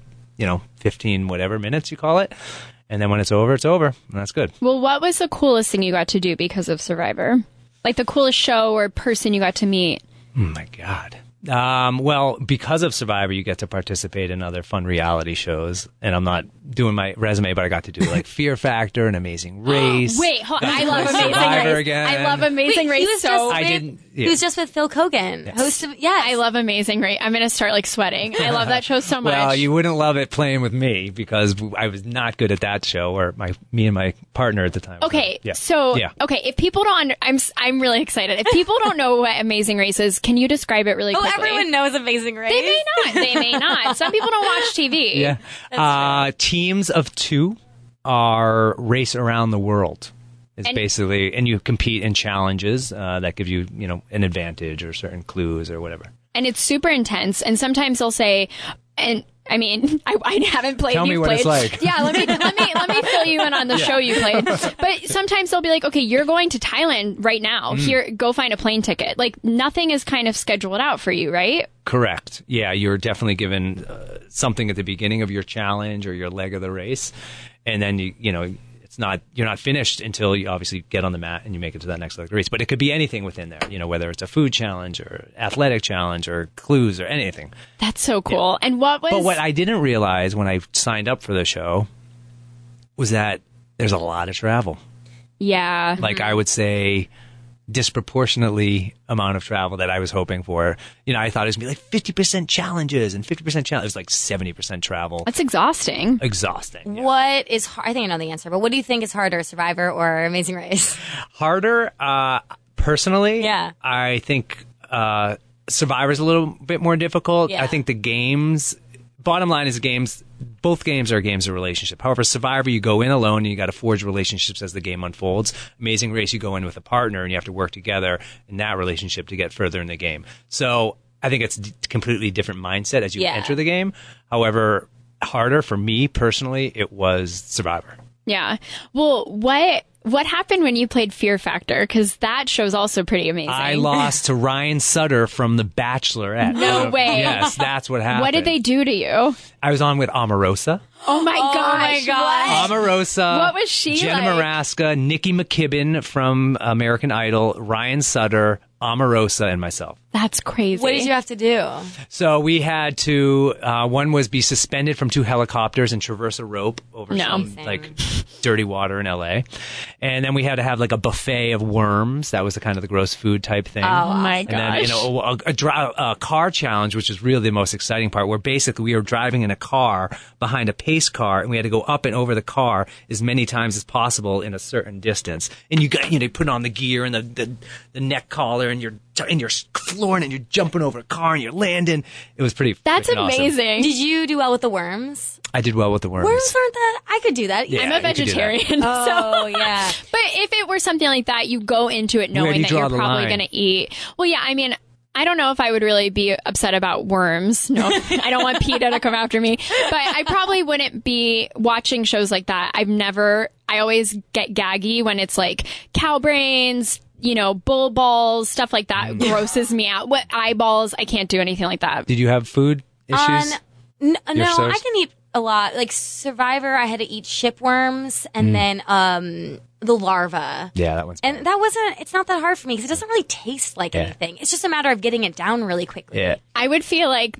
Speaker 3: 15 whatever minutes you call it. And then when it's over, and that's good.
Speaker 2: Well, what was the coolest thing you got to do because of Survivor? Like the coolest show or person you got to meet?
Speaker 3: Oh my God. Well, because of Survivor, you get to participate in other fun reality shows. And I'm not doing my resume, but I got to do Fear Factor and Amazing Race.
Speaker 2: Wait, I love Amazing
Speaker 3: Survivor
Speaker 2: Race.
Speaker 3: again.
Speaker 2: I love Amazing
Speaker 1: Wait, he
Speaker 2: Race
Speaker 1: was
Speaker 2: so
Speaker 1: just
Speaker 3: I
Speaker 1: with-
Speaker 3: didn't- yeah.
Speaker 1: He was just with Phil Kogan, host of
Speaker 2: I love Amazing Race. I'm going to start sweating. I love that show so much.
Speaker 3: Well, you wouldn't love it playing with me because I was not good at that show, or me and my partner at the time.
Speaker 2: Okay,
Speaker 3: Yeah.
Speaker 2: so
Speaker 3: Yeah.
Speaker 2: okay, if people don't, I'm really excited. If people don't know what Amazing Race is, can you describe it really
Speaker 1: Oh,
Speaker 2: quickly?
Speaker 1: everyone knows Amazing Race.
Speaker 2: They may not. They may not. Some people don't watch TV.
Speaker 3: Yeah. Teams of two are race around the world. It's
Speaker 2: And-
Speaker 3: basically, and you compete in challenges that give you, an advantage or certain clues or whatever.
Speaker 2: And it's super intense. And sometimes they'll say, and I mean, I haven't played.
Speaker 3: Tell me
Speaker 2: You've
Speaker 3: what
Speaker 2: played.
Speaker 3: it's like.
Speaker 2: Yeah, let me fill you in on the show you played. But sometimes they'll be like, okay, you're going to Thailand right now. Here, go find a plane ticket. Like nothing is kind of scheduled out for you, right?
Speaker 3: Correct. Yeah, you're definitely given something at the beginning of your challenge or your leg of the race, and then you're not finished until you obviously get on the mat and you make it to that next leg of the race. But it could be anything within there, whether it's a food challenge or athletic challenge or clues or anything.
Speaker 2: That's so cool. And what was?
Speaker 3: But what I didn't realize when I signed up for the show was that there's a lot of travel.
Speaker 2: Yeah.
Speaker 3: Like I would say disproportionately amount of travel that I was hoping for. You know, I thought it was going to be like 50% challenges and 50% challenge. It was like 70% travel.
Speaker 2: That's exhausting.
Speaker 3: Exhausting. Yeah.
Speaker 1: What is I think I know the answer, but what do you think is harder, Survivor or Amazing Race?
Speaker 3: Harder, personally,
Speaker 1: Yeah.
Speaker 3: I think Survivor's a little bit more difficult.
Speaker 1: Yeah.
Speaker 3: I think the games, bottom line is both games are games of relationship. However, Survivor, you go in alone and you got to forge relationships as the game unfolds. Amazing Race, you go in with a partner and you have to work together in that relationship to get further in the game. So I think it's a completely different mindset as you enter the game. However, harder for me personally, it was Survivor.
Speaker 2: Yeah. Well, what happened when you played Fear Factor? Because that show's also pretty amazing.
Speaker 3: I lost to Ryan Sutter from The Bachelorette.
Speaker 2: No way.
Speaker 3: Yes, that's what happened.
Speaker 2: What did they do to you?
Speaker 3: I was on with Omarosa.
Speaker 2: Oh my gosh.
Speaker 1: gosh.
Speaker 3: Omarosa.
Speaker 2: What was she
Speaker 3: Jenna
Speaker 2: like?
Speaker 3: Maraska, Nikki McKibben from American Idol, Ryan Sutter, Omarosa, and myself.
Speaker 2: That's crazy.
Speaker 1: What did you have to do?
Speaker 3: So we had to, one was be suspended from 2 helicopters and traverse a rope over some like dirty water in LA. And then we had to have like a buffet of worms. That was the kind of the gross food type thing.
Speaker 2: Oh my
Speaker 3: And
Speaker 2: gosh.
Speaker 3: then, a car challenge, which is really the most exciting part, where basically we were driving in a car behind a pace car, and we had to go up and over the car as many times as possible in a certain distance. And you put on the gear and the neck collar, and you're flooring and you're jumping over a car and you're landing. It was pretty.
Speaker 2: That's
Speaker 3: freaking awesome.
Speaker 2: amazing.
Speaker 1: Did you do well with the worms?
Speaker 3: I did well with the worms.
Speaker 1: Worms aren't that. I could do that.
Speaker 3: Yeah,
Speaker 2: I'm a
Speaker 3: you could do that.
Speaker 2: vegetarian.
Speaker 1: Oh, yeah.
Speaker 2: But if it were something like that, you go into it
Speaker 3: Where do
Speaker 2: knowing
Speaker 3: you
Speaker 2: that
Speaker 3: draw
Speaker 2: you're
Speaker 3: the
Speaker 2: probably
Speaker 3: line?
Speaker 2: going to eat. Well, yeah, I mean, I don't know if I would really be upset about worms. No, I don't want PETA to come after me. But I probably wouldn't be watching shows like that. I always get gaggy when it's like cow brains, bull balls, stuff like that grosses me out. What eyeballs? I can't do anything like that.
Speaker 3: Did you have food issues?
Speaker 1: No,
Speaker 3: source?
Speaker 1: I can eat a lot. Like Survivor, I had to eat shipworms and then the larva.
Speaker 3: Yeah, that one's bad.
Speaker 1: And it's not that hard for me because it doesn't really taste like anything. It's just a matter of getting it down really quickly.
Speaker 3: Yeah.
Speaker 2: I would feel like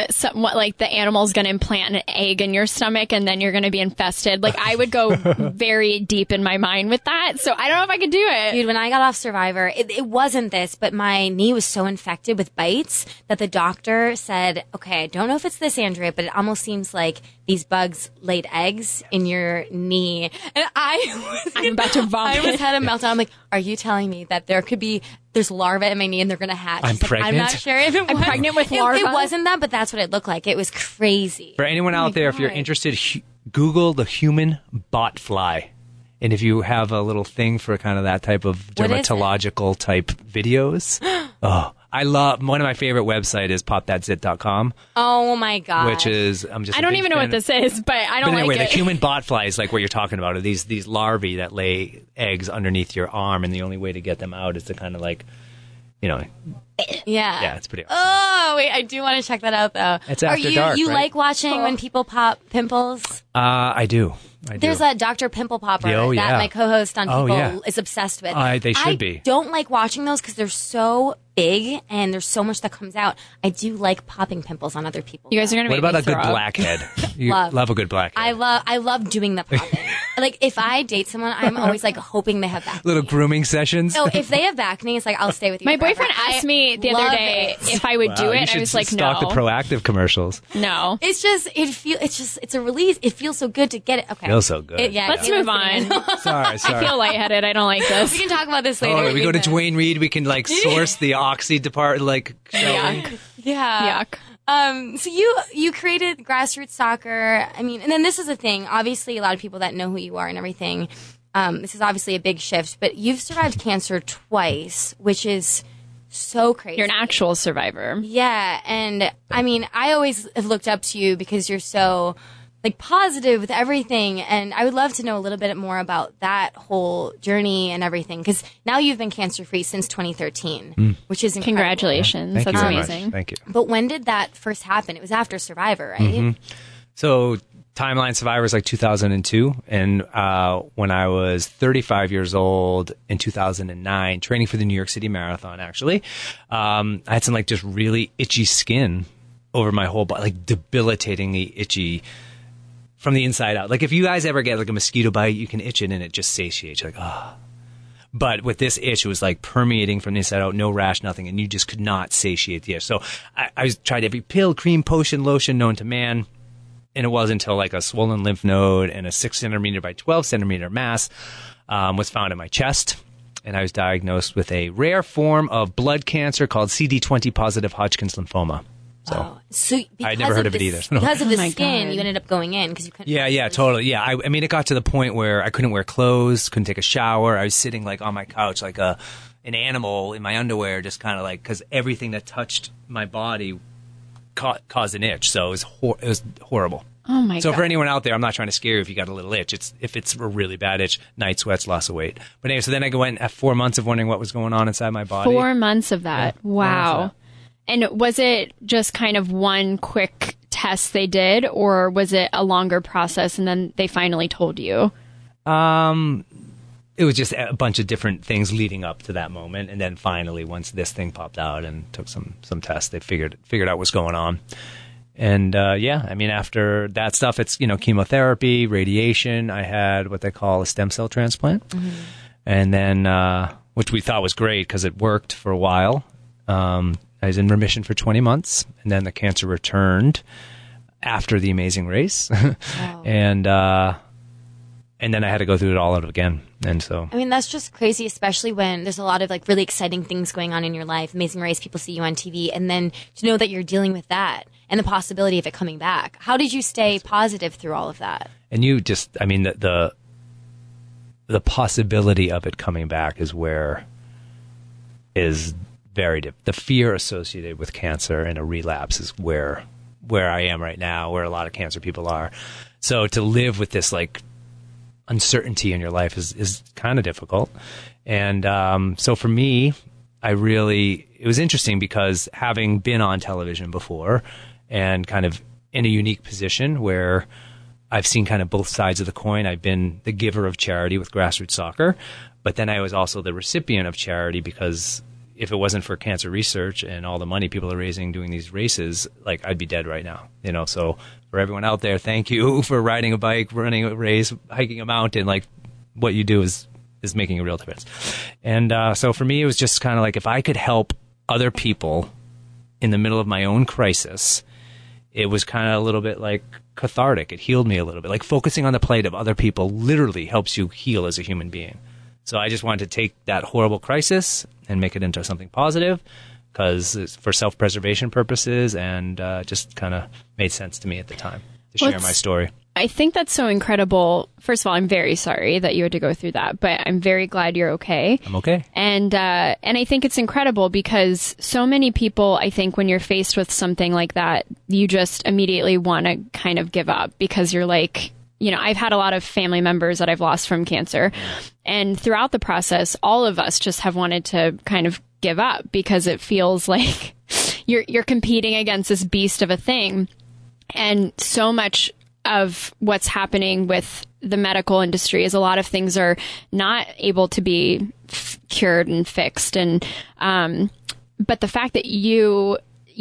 Speaker 2: the animal's going to implant an egg in your stomach and then you're going to be infested. Like I would go very deep in my mind with that. So I don't know if I could do it.
Speaker 1: Dude, when I got off Survivor, it wasn't this, but my knee was so infected with bites that the doctor said, okay, I don't know if it's this, Andrea, but it almost seems like these bugs laid eggs in your knee. And
Speaker 2: I'm about to vomit.
Speaker 1: I almost had a meltdown. I'm like, are you telling me that there's larvae in my knee and they're going to hatch?
Speaker 3: I'm
Speaker 1: She's like,
Speaker 3: pregnant?
Speaker 1: I'm not sure if it was.
Speaker 2: I'm pregnant with larvae?
Speaker 1: It wasn't that, but that's what it looked like. It was crazy.
Speaker 3: For anyone out there, if you're
Speaker 1: God.
Speaker 3: interested, Google the human botfly. And if you have a little thing for kind of that type of
Speaker 1: What is it?
Speaker 3: dermatological type videos, I love, one of my favorite website is popthatzit.com,
Speaker 1: Oh my God.
Speaker 3: which is, I'm just
Speaker 2: I
Speaker 3: a
Speaker 2: don't
Speaker 3: big
Speaker 2: even know
Speaker 3: fan
Speaker 2: what
Speaker 3: of-
Speaker 2: this is, but I don't
Speaker 3: But anyway,
Speaker 2: like it.
Speaker 3: the human botfly is like what you're talking about. Are these larvae that lay eggs underneath your arm, and the only way to get them out is to kind of like,
Speaker 1: Yeah.
Speaker 3: yeah, it's pretty awesome.
Speaker 1: Oh, wait, I do want to check that out, though.
Speaker 3: It's after
Speaker 1: you,
Speaker 3: dark,
Speaker 1: You
Speaker 3: right?
Speaker 1: like watching when people pop pimples?
Speaker 3: I do.
Speaker 1: There's a Dr. Pimple Popper
Speaker 3: Oh, yeah.
Speaker 1: that my co-host on
Speaker 3: Oh,
Speaker 1: People
Speaker 3: yeah.
Speaker 1: is obsessed with.
Speaker 3: They should be.
Speaker 1: I don't like watching those because they're so big and there's so much that comes out. I do like popping pimples on other people.
Speaker 2: You guys are going to
Speaker 3: What
Speaker 2: make
Speaker 3: about
Speaker 2: me
Speaker 3: a good
Speaker 2: throw up.
Speaker 3: blackhead? You
Speaker 1: Love.
Speaker 3: love a good blackhead.
Speaker 1: I love doing the popping. Like if I date someone, I'm always like hoping they have back.
Speaker 3: Little grooming sessions.
Speaker 1: So if they have back knee, it's like I'll stay with you.
Speaker 2: My
Speaker 1: forever.
Speaker 2: boyfriend asked me the other
Speaker 1: love
Speaker 2: day
Speaker 1: it.
Speaker 2: if I would do
Speaker 3: You
Speaker 2: it. And I
Speaker 3: should
Speaker 2: was like,
Speaker 3: stock
Speaker 2: no.
Speaker 3: the proactive commercials.
Speaker 2: No.
Speaker 1: It's a release. It feels so good to get it. Okay.
Speaker 3: Feels so good.
Speaker 2: Let's
Speaker 1: it
Speaker 2: move
Speaker 1: was
Speaker 2: on.
Speaker 1: good.
Speaker 3: Sorry.
Speaker 2: I feel lightheaded. I don't like this.
Speaker 1: We can talk about this later.
Speaker 3: Oh, we go to Dwayne Reed. We can like source the Oxy department. Like,
Speaker 2: Yuck.
Speaker 1: Yeah.
Speaker 2: Yuck.
Speaker 1: So you created grassroots soccer. I mean, and then this is a thing. Obviously, a lot of people that know who you are and everything. This is obviously a big shift, but you've survived cancer twice, which is so crazy.
Speaker 2: You're an actual survivor.
Speaker 1: Yeah, and I mean, I always have looked up to you because you're so like positive with everything, and I would love to know a little bit more about that whole journey and everything because now you've been cancer free since 2013, which is incredible.
Speaker 2: Congratulations.
Speaker 3: Thank you
Speaker 2: That's
Speaker 3: very
Speaker 2: amazing.
Speaker 3: much. Thank you.
Speaker 1: But when did that first happen? It was after Survivor, right?
Speaker 3: So Timeline Survivor was like 2002, and when I was 35 years old in 2009, training for the New York City Marathon, actually, I had some like just really itchy skin over my whole body, like debilitatingly itchy from the inside out. Like if you guys ever get like a mosquito bite, you can itch it and it just satiates. You're like, ah. But with this itch, it was like permeating from the inside out, no rash, nothing, and you just could not satiate the itch. So I tried every pill, cream, potion, lotion known to man, and it wasn't until like a swollen lymph node and a 6 centimeter by 12 centimeter mass was found in my chest. And I was diagnosed with a rare form of blood cancer called CD20 positive Hodgkin's lymphoma. So
Speaker 1: I'd
Speaker 3: never heard of it either.
Speaker 1: Because of the
Speaker 2: my
Speaker 1: skin,
Speaker 2: God.
Speaker 1: you ended up going in because you couldn't.
Speaker 3: Yeah, totally. Yeah, I mean, it got to the point where I couldn't wear clothes, couldn't take a shower. I was sitting like on my couch like an animal in my underwear, just kind of like, because everything that touched my body caused an itch. So it was horrible.
Speaker 2: Oh my God.
Speaker 3: So for anyone out there, I'm not trying to scare you if you got a little itch. If it's a really bad itch, night sweats, loss of weight. But anyway, so then I went at 4 months of wondering what was going on inside my body.
Speaker 2: 4 months of that.
Speaker 3: Yeah,
Speaker 2: Wow.
Speaker 3: 4 months of
Speaker 2: And was it just kind of one quick test they did, or was it a longer process and then they finally told you?
Speaker 3: It was just a bunch of different things leading up to that moment, and then finally, once this thing popped out and took some tests, they figured out what's going on. And I mean, after that stuff, it's chemotherapy, radiation. I had what they call a stem cell transplant, and then which we thought was great because it worked for a while. I was in remission for 20 months, and then the cancer returned after The Amazing Race,
Speaker 1: Wow.
Speaker 3: and then I had to go through it all out again. And so,
Speaker 1: I mean, that's just crazy, especially when there's a lot of like really exciting things going on in your life. Amazing Race, people see you on TV, and then to know that you're dealing with that and the possibility of it coming back. How did you stay positive through all of that?
Speaker 3: and you just, I mean, the possibility of it coming back is very the fear associated with cancer and a relapse is where I am right now, where a lot of cancer people are. So to live with this like uncertainty in your life is kind of difficult. And so for me, it was interesting because having been on television before and kind of in a unique position where I've seen kind of both sides of the coin. I've been the giver of charity with grassroots soccer, but then I was also the recipient of charity because if it wasn't for cancer research and all the money people are raising doing these races, like I'd be dead right now, So for everyone out there, thank you for riding a bike, running a race, hiking a mountain. Like what you do is making a real difference. And so for me, it was just kind of like if I could help other people in the middle of my own crisis, it was kind of a little bit like cathartic. It healed me a little bit. Like focusing on the plight of other people literally helps you heal as a human being. So I just wanted to take that horrible crisis and make it into something positive because it's for self-preservation purposes and just kind of made sense to me at the time to share my story.
Speaker 2: I think that's so incredible. First of all, I'm very sorry that you had to go through that, but I'm very glad you're okay.
Speaker 3: I'm okay.
Speaker 2: And I think it's incredible because so many people, I think when you're faced with something like that, you just immediately want to kind of give up because you're like, I've had a lot of family members that I've lost from cancer. And throughout the process, all of us just have wanted to kind of give up because it feels like you're competing against this beast of a thing. And so much of what's happening with the medical industry is a lot of things are not able to be cured and fixed. And, but the fact that you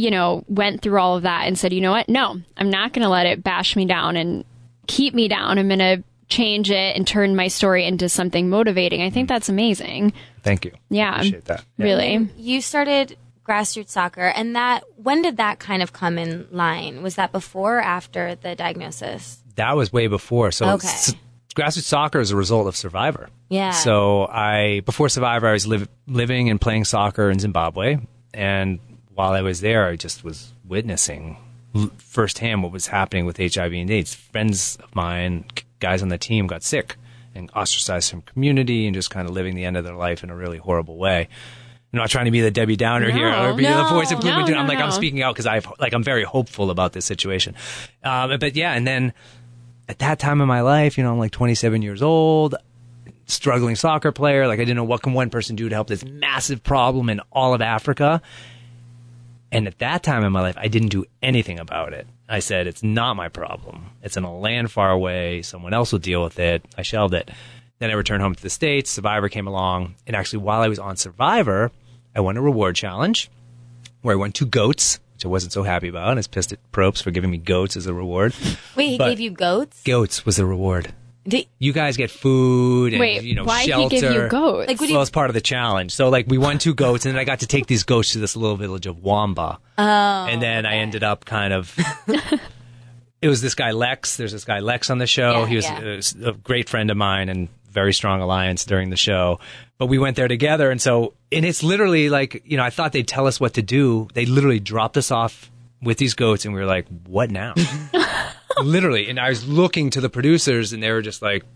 Speaker 2: went through all of that and said, you know what? No, I'm not going to let it bash me down and keep me down. I'm going to change it and turn my story into something motivating. I think that's amazing.
Speaker 3: Thank you.
Speaker 2: Yeah.
Speaker 3: I appreciate that. Yeah.
Speaker 2: Really.
Speaker 1: You started grassroots soccer, and when did that kind of come in line? Was that before or after the diagnosis?
Speaker 3: That was way before. So
Speaker 1: Okay.
Speaker 3: Grassroots soccer is a result of Survivor.
Speaker 1: Yeah.
Speaker 3: So before Survivor, I was living and playing soccer in Zimbabwe. And while I was there, I just was witnessing firsthand what was happening with HIV and AIDS. Friends of mine, guys on the team got sick and ostracized from community and just kind of living the end of their life in a really horrible way. I'm not trying to be the Debbie Downer here or be the voice of gloom. I'm speaking out because I'm very hopeful about this situation. But yeah, and then at that time in my life, I'm like 27 years old, struggling soccer player. Like I didn't know what can one person do to help this massive problem in all of Africa. And at that time in my life, I didn't do anything about it. I said, it's not my problem. It's in a land far away. Someone else will deal with it. I shelved it. Then I returned home to the States. Survivor came along. And actually, while I was on Survivor, I won a reward challenge where I won 2 goats, which I wasn't so happy about. I was pissed at Probst for giving me goats as a reward.
Speaker 1: Wait, he gave you goats?
Speaker 3: Goats was a reward. you guys get food and
Speaker 2: Wait, why'd
Speaker 3: shelter.
Speaker 2: he give you goats?
Speaker 1: Like,
Speaker 3: Well, it's part of the challenge. So, like, we won 2 goats, and then I got to take these goats to this little village of Wamba.
Speaker 1: Oh,
Speaker 3: And then I ended up kind of... It was this guy, Lex. There's this guy, Lex, on the show.
Speaker 1: Yeah,
Speaker 3: He was a great friend of mine and very strong alliance during the show. But we went there together, and it's literally like, I thought they'd tell us what to do. They literally dropped us off with these goats, and we were like, what now? Literally. And I was looking to the producers, and they were just like...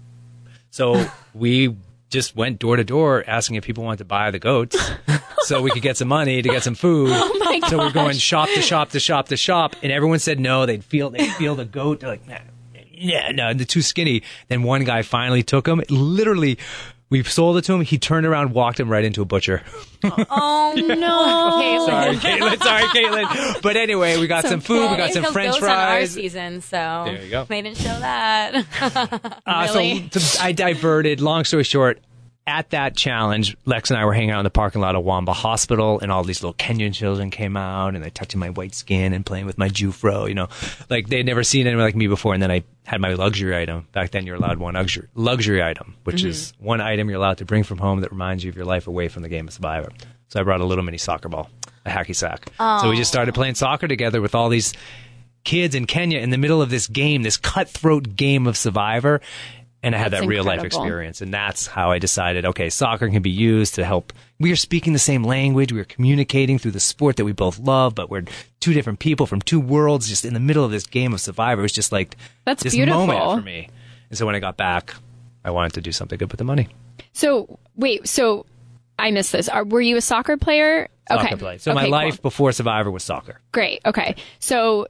Speaker 3: So we just went door to door asking if people wanted to buy the goats so we could get some money to get some food.
Speaker 2: Oh my gosh.
Speaker 3: So we're going shop to shop to shop to shop, and everyone said no. They'd feel the goat. They're like, nah, yeah, no, they're too skinny. Then one guy finally took them. Literally, we sold it to him. He turned around, walked him right into a butcher.
Speaker 1: Oh no!
Speaker 3: Sorry, Caitlin. But anyway, we got some food. We got some French
Speaker 1: On our
Speaker 3: fries.
Speaker 1: season, so
Speaker 3: There you go.
Speaker 1: they didn't show that.
Speaker 2: Really?
Speaker 3: So I diverted. Long story short, at that challenge, Lex and I were hanging out in the parking lot of Wamba Hospital, and all these little Kenyan children came out, and they touching my white skin and playing with my Jufro, like they'd never seen anyone like me before. And then I had my luxury item. Back then, you're allowed one luxury item, which is one item you're allowed to bring from home that reminds you of your life away from the game of Survivor. So I brought a little mini soccer ball, a hacky sack. So we just started playing soccer together with all these kids in Kenya in the middle of this game, this cutthroat game of Survivor. And I had
Speaker 2: That's
Speaker 3: that real life
Speaker 2: incredible.
Speaker 3: experience. And that's how I decided, okay, soccer can be used to help. We are speaking the same language. We are communicating through the sport that we both love, but we're 2 different people from 2 worlds just in the middle of this game of Survivor. It was just like
Speaker 2: That's
Speaker 3: this
Speaker 2: beautiful.
Speaker 3: moment for me. And so when I got back, I wanted to do something good with the money.
Speaker 2: So, wait, I missed this. Were you a soccer player?
Speaker 3: Soccer play. So my
Speaker 2: Okay,
Speaker 3: life
Speaker 2: cool.
Speaker 3: before Survivor was soccer.
Speaker 2: Great. Okay. So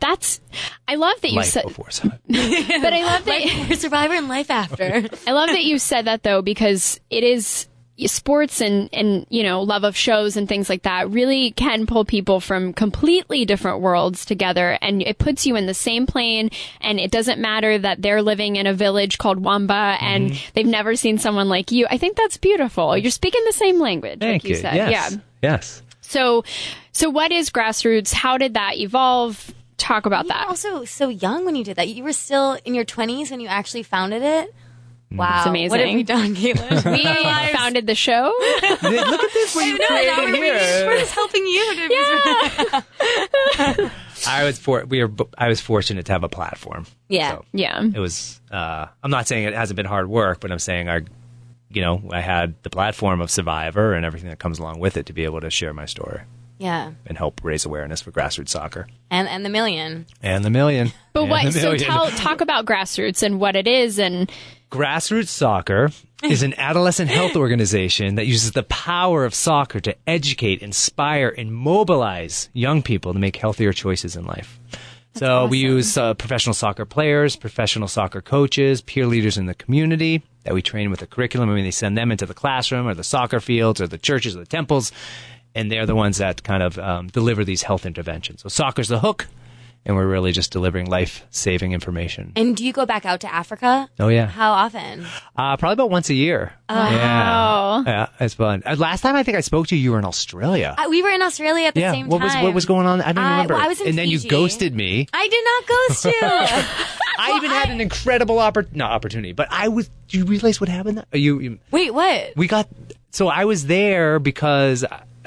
Speaker 2: I love that you
Speaker 3: Life
Speaker 2: said,
Speaker 3: before Survivor.
Speaker 2: but I love that,
Speaker 1: We're Survivor and life after.
Speaker 2: I love that you said that though, because it is sports and love of shows and things like that really can pull people from completely different worlds together, and it puts you in the same plane, and it doesn't matter that they're living in a village called Wamba and they've never seen someone like you. I think that's beautiful. You're speaking the same language.
Speaker 3: Thank
Speaker 2: like you
Speaker 3: you.
Speaker 2: said.
Speaker 3: Yes.
Speaker 2: Yeah.
Speaker 3: Yes.
Speaker 2: So what is Grassroots? How did that evolve? Talk about
Speaker 1: You were
Speaker 2: that.
Speaker 1: also so young when you did that. You were still in your 20s when you actually founded it. Wow.
Speaker 2: It's amazing.
Speaker 1: What have we done, Caitlin?
Speaker 2: We founded the show.
Speaker 3: Look at this. What you created here.
Speaker 1: We're just helping you.
Speaker 2: Yeah.
Speaker 3: I was fortunate to have a platform.
Speaker 1: Yeah.
Speaker 3: So
Speaker 2: Yeah.
Speaker 3: it was. I'm not saying it hasn't been hard work, but I'm saying I had the platform of Survivor and everything that comes along with it to be able to share my story
Speaker 1: Yeah.
Speaker 3: and help raise awareness for grassroots soccer
Speaker 1: And the million.
Speaker 3: and the million.
Speaker 2: But
Speaker 3: And
Speaker 2: what?
Speaker 3: the
Speaker 2: So
Speaker 3: million.
Speaker 2: talk about Grassroots and what it is, and
Speaker 3: Grassroots Soccer is an adolescent health organization that uses the power of soccer to educate, inspire, and mobilize young people to make healthier choices in life. So we use professional soccer players, professional soccer coaches, peer leaders in the community that we train with a curriculum. I mean, they send them into the classroom or the soccer fields or the churches or the temples, and they're the ones that kind of deliver these health interventions. So soccer's the hook, and we're really just delivering life-saving information.
Speaker 1: And do you go back out to Africa?
Speaker 3: Oh, yeah.
Speaker 1: How often?
Speaker 3: Probably about once a year.
Speaker 2: Wow.
Speaker 3: Yeah, it's fun. Last time I think I spoke to you, you were in Australia.
Speaker 1: We were in Australia at the same
Speaker 3: what
Speaker 1: time.
Speaker 3: was going on? I don't remember.
Speaker 1: well, I was in
Speaker 3: and then
Speaker 1: Fiji.
Speaker 3: you ghosted me.
Speaker 1: I did not ghost you.
Speaker 3: I even had an incredible opportunity, but do you realize what happened?
Speaker 1: Wait, what?
Speaker 3: We got, so I was there because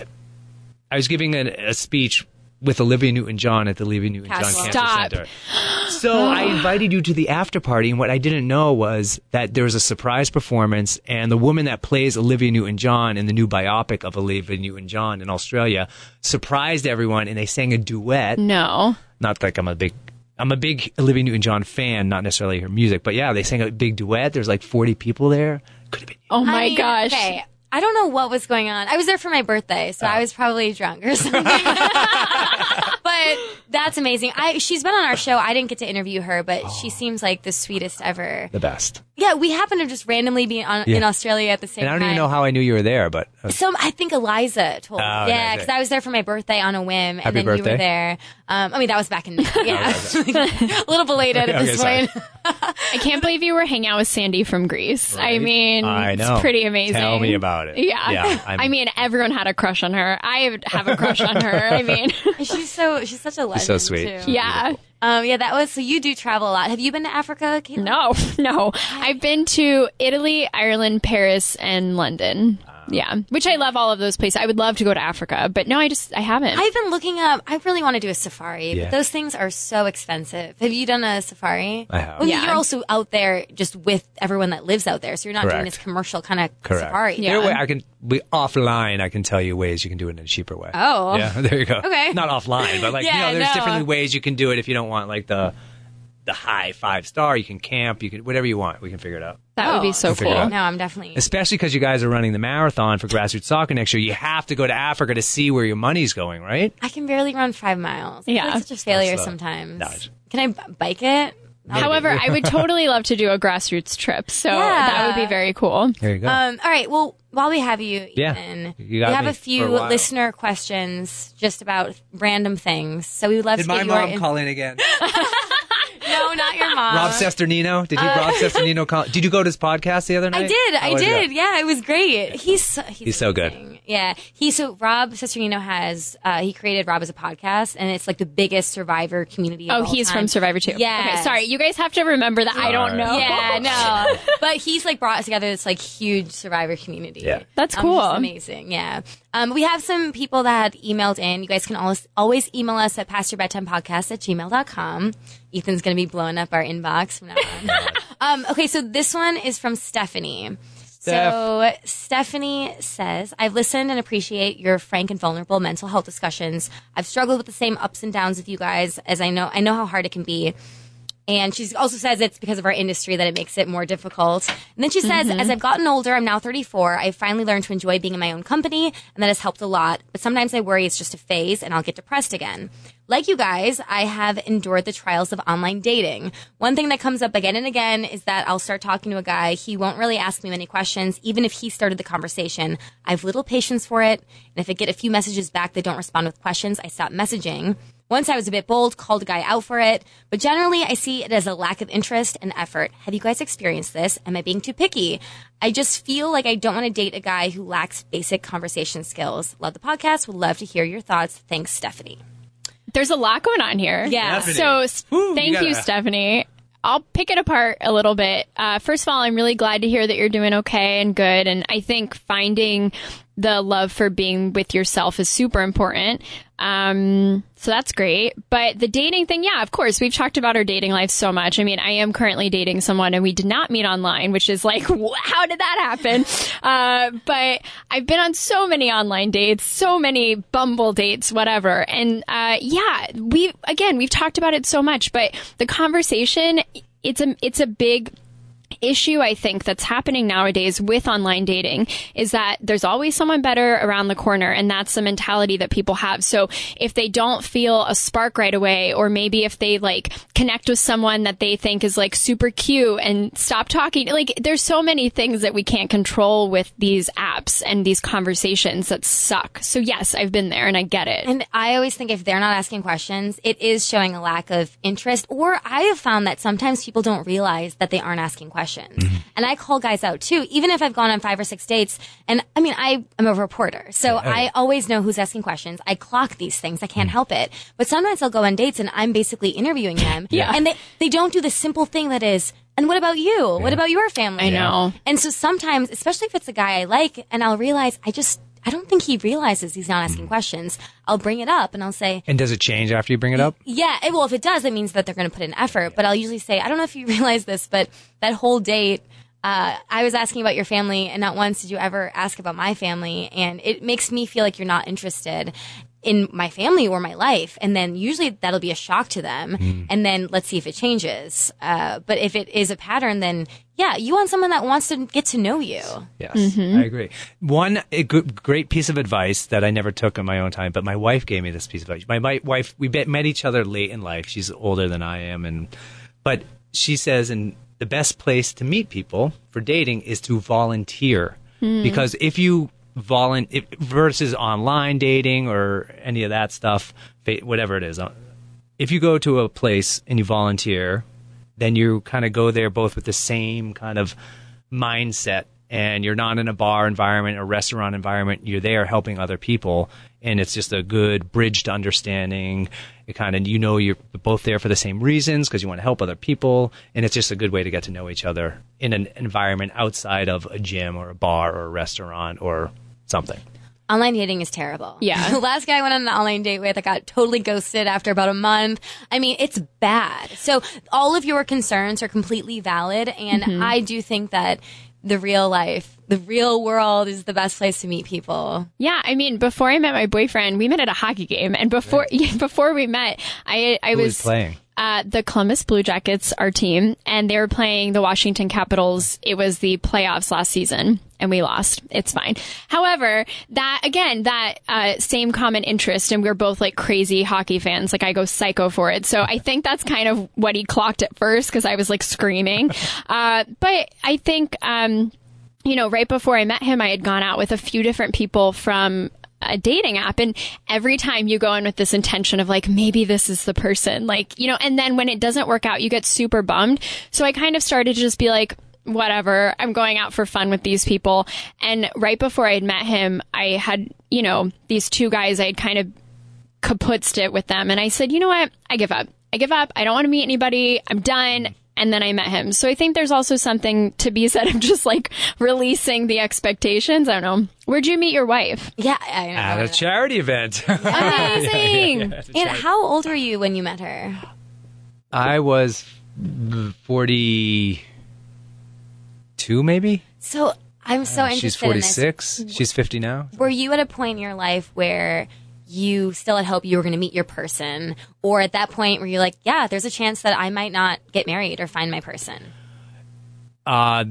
Speaker 3: I was giving a speech with Olivia Newton-John at the Olivia Newton-John
Speaker 1: Castle.
Speaker 3: Cancer
Speaker 2: Stop.
Speaker 3: Center. So I invited you to the after party, and what I didn't know was that there was a surprise performance, and the woman that plays Olivia Newton-John in the new biopic of Olivia Newton-John in Australia surprised everyone, and they sang a duet.
Speaker 2: No.
Speaker 3: Not like I'm a big Olivia Newton-John fan, not necessarily her music, but yeah, they sang a big duet. There's like 40 people there. Could have been.
Speaker 2: Oh my gosh.
Speaker 1: Okay. I don't know what was going on. I was there for my birthday, so I was probably drunk or something. But that's amazing. She's been on our show. I didn't get to interview her, but she seems like the sweetest ever.
Speaker 3: The best.
Speaker 1: Yeah, we happened to just randomly be in Australia at the same
Speaker 3: And I
Speaker 1: time.
Speaker 3: don't even know how I knew you were there, but
Speaker 1: I think Eliza told me.
Speaker 3: Oh,
Speaker 1: Yeah,
Speaker 3: nice.
Speaker 1: because I was there for my birthday on a whim,
Speaker 3: Happy
Speaker 1: and then you
Speaker 3: birthday.
Speaker 1: were there. I mean, that was back in yeah, a little belated at this
Speaker 3: Okay,
Speaker 1: point.
Speaker 2: I can't believe you were hanging out with Sandy from Greece. I
Speaker 3: Right?
Speaker 2: mean,
Speaker 3: I know.
Speaker 2: it's pretty amazing.
Speaker 3: Tell me about it.
Speaker 2: Yeah. I mean, everyone had a crush on her. I have a crush on her. I mean,
Speaker 1: She's such a legend.
Speaker 3: so sweet.
Speaker 1: Too.
Speaker 2: yeah.
Speaker 1: Yeah, that was, so you do travel a lot. Have you been to Africa, Caitlin?
Speaker 2: No. I've been to Italy, Ireland, Paris, and London. Yeah, which I love all of those places. I would love to go to Africa, but no, I haven't.
Speaker 1: I've been looking up, I really want to do a safari,
Speaker 3: Yeah.
Speaker 1: but those things are so expensive. Have you done a safari?
Speaker 3: I have.
Speaker 1: Well,
Speaker 2: Yeah.
Speaker 1: you're also out there just with everyone that lives out there, so you're not doing
Speaker 3: Correct.
Speaker 1: this commercial kind of
Speaker 3: Correct.
Speaker 1: safari.
Speaker 2: Yeah.
Speaker 3: There are offline, I can tell you ways you can do it in a cheaper way.
Speaker 1: Oh.
Speaker 3: Yeah, there you go.
Speaker 1: Okay.
Speaker 3: Not offline, but
Speaker 1: Yeah,
Speaker 3: there's
Speaker 1: no.
Speaker 3: different ways you can do it if you don't want like the high 5-star. You can camp, you can whatever you want. We can figure it out.
Speaker 2: That would be so
Speaker 3: Figure it
Speaker 2: cool.
Speaker 3: out.
Speaker 1: No, I'm definitely.
Speaker 3: Especially because you guys are running the marathon for grassroots soccer next year. You have to go to Africa to see where your money's going, right?
Speaker 1: I can barely run 5 miles.
Speaker 2: Yeah.
Speaker 1: I'm such a failure
Speaker 3: That's slow.
Speaker 1: sometimes.
Speaker 3: No, it's-
Speaker 1: Can I bike it?
Speaker 2: However, I would totally love to do a grassroots trip, so
Speaker 1: Yeah.
Speaker 2: that would be very cool.
Speaker 3: There you go.
Speaker 1: All right. Well, while we have you,
Speaker 3: Yeah.
Speaker 1: Ethan,
Speaker 3: You
Speaker 1: we
Speaker 3: got
Speaker 1: have
Speaker 3: me
Speaker 1: a few
Speaker 3: for a while.
Speaker 1: listener questions just about random things. So we would love
Speaker 3: Did
Speaker 1: to
Speaker 3: my
Speaker 1: get your
Speaker 3: mom call in again?
Speaker 1: No, not your mom.
Speaker 3: Rob Sesternino? Did Rob Sesternino call? Did you go to his podcast the other night?
Speaker 1: I did.
Speaker 3: How was it?
Speaker 1: Yeah, it was great. He's
Speaker 3: so good.
Speaker 1: amazing. Yeah. Rob Sesternino has, he created Rob as a podcast, and it's like the biggest Survivor community of
Speaker 2: Oh,
Speaker 1: all
Speaker 2: he's
Speaker 1: time.
Speaker 2: from Survivor too.
Speaker 1: Yes.
Speaker 2: Okay, sorry. You guys have to remember that I don't know.
Speaker 1: Yeah, no. But he's like brought together this like huge Survivor community.
Speaker 3: Yeah.
Speaker 2: That's
Speaker 1: Which
Speaker 2: cool.
Speaker 1: is amazing. Yeah. We have some people that emailed in. You guys can always email us at pastourbedtimepodcast@gmail.com. Ethan's going to be blowing up our inbox from now on. Okay, so this one is from Stephanie. So Stephanie says, I've listened and appreciate your frank and vulnerable mental health discussions. I've struggled with the same ups and downs with you guys, as I know how hard it can be. And she also says it's because of our industry that it makes it more difficult. And then she says, as I've gotten older, I'm now 34, I've finally learned to enjoy being in my own company, and that has helped a lot. But sometimes I worry it's just a phase and I'll get depressed again. Like you guys, I have endured the trials of online dating. One thing that comes up again and again is that I'll start talking to a guy. He won't really ask me many questions, even if he started the conversation. I have little patience for it. And if I get a few messages back that don't respond with questions, I stop messaging. Once I was a bit bold, called a guy out for it, but generally I see it as a lack of interest and effort. Have you guys experienced this? Am I being too picky? I just feel like I don't want to date a guy who lacks basic conversation skills. Love the podcast. Would love to hear your thoughts. Thanks, Stephanie.
Speaker 2: There's a lot going on here.
Speaker 1: Yeah.
Speaker 2: So thank you,
Speaker 3: gotta-
Speaker 2: Stephanie. I'll pick it apart a little bit. First of all, I'm really glad to hear that you're doing okay and good. And I think finding the love for being with yourself is super important. So that's great. But the dating thing, yeah, of course, we've talked about our dating life so much. I mean, I am currently dating someone and we did not meet online, which is like, how did that happen? But I've been on so many online dates, so many Bumble dates, whatever. And, yeah, we've talked about it so much, but the conversation, it's a big issue, I think, that's happening nowadays with online dating is that there's always someone better around the corner. And that's the mentality that people have. So if they don't feel a spark right away, or maybe if they like connect with someone that they think is like super cute and stop talking, like there's so many things that we can't control with these apps and these conversations that suck. So yes, I've been there and I get it.
Speaker 1: And I always think if they're not asking questions, it is showing a lack of interest. Or I have found that sometimes people don't realize that they aren't asking questions. And I call guys out too, even if I've gone on 5 or 6 dates. And I mean, I am a reporter, so I always know who's asking questions. I clock these things. I can't help it. But sometimes I'll go on dates and I'm basically interviewing them. And they don't do the simple thing that is, and what about you? What about your family?
Speaker 2: I know.
Speaker 1: And so sometimes, especially if it's a guy I like, and I'll realize I don't think he realizes he's not asking questions. I'll bring it up and I'll say,
Speaker 3: And does it change after you bring it up?
Speaker 1: yeah, well, if it does, it means that they're going to put in effort. But I'll usually say, I don't know if you realize this, but that whole date, I was asking about your family, and not once did you ever ask about my family. And it makes me feel like you're not interested in my family or my life. And then usually that'll be a shock to them. And then let's see if it changes. But if it is a pattern, then yeah, you want someone that wants to get to know you.
Speaker 3: Yes, I agree. One great piece of advice that I never took in my own time, but my wife gave me this piece of advice. My wife, we met each other late in life. She's older than I am, but she says, and the best place to meet people for dating is to volunteer, because if you versus online dating or any of that stuff, whatever it is, if you go to a place and you volunteer, then you kind of go there both with the same kind of mindset and you're not in a bar environment or restaurant environment. You're there helping other people, and it's just a good bridge to understanding. It kind of, you're both there for the same reasons because you want to help other people, and it's just a good way to get to know each other in an environment outside of a gym or a bar or a restaurant or something.
Speaker 1: Online dating is terrible.
Speaker 2: Yeah.
Speaker 1: The last guy I went on an online date with, I got totally ghosted after about a month. I mean, it's bad. So all of your concerns are completely valid. And I do think that the real world is the best place to meet people.
Speaker 2: Yeah, I mean, before I met my boyfriend, we met at a hockey game, and before we met, I was
Speaker 3: playing.
Speaker 2: The Columbus Blue Jackets, our team, and they were playing the Washington Capitals. It was the playoffs last season, and we lost. It's fine. However, that same common interest, and we're both like crazy hockey fans. Like I go psycho for it. So I think that's kind of what he clocked at first because I was like screaming. But I think, right before I met him, I had gone out with a few different people from a dating app, and every time you go in with this intention of like, maybe this is the person, and then when it doesn't work out, you get super bummed. So I kind of started to just be like, whatever, I'm going out for fun with these people. And right before I had met him, I had, these two guys, I had kind of kaputzed it with them. And I said, you know what? I give up. I don't want to meet anybody. I'm done. And then I met him. So I think there's also something to be said of just like releasing the expectations. I don't know. Where'd you meet your wife?
Speaker 1: Yeah, I know.
Speaker 3: At a charity event.
Speaker 2: Amazing.
Speaker 1: And how old were you when you met her?
Speaker 3: I was 42, maybe.
Speaker 1: So I'm so interested
Speaker 3: She's 46.
Speaker 1: in this.
Speaker 3: She's 50 now.
Speaker 1: Were you at a point in your life where you still had hope you were going to meet your person? Or at that point were you like, yeah, there's a chance that I might not get married or find my person?
Speaker 3: I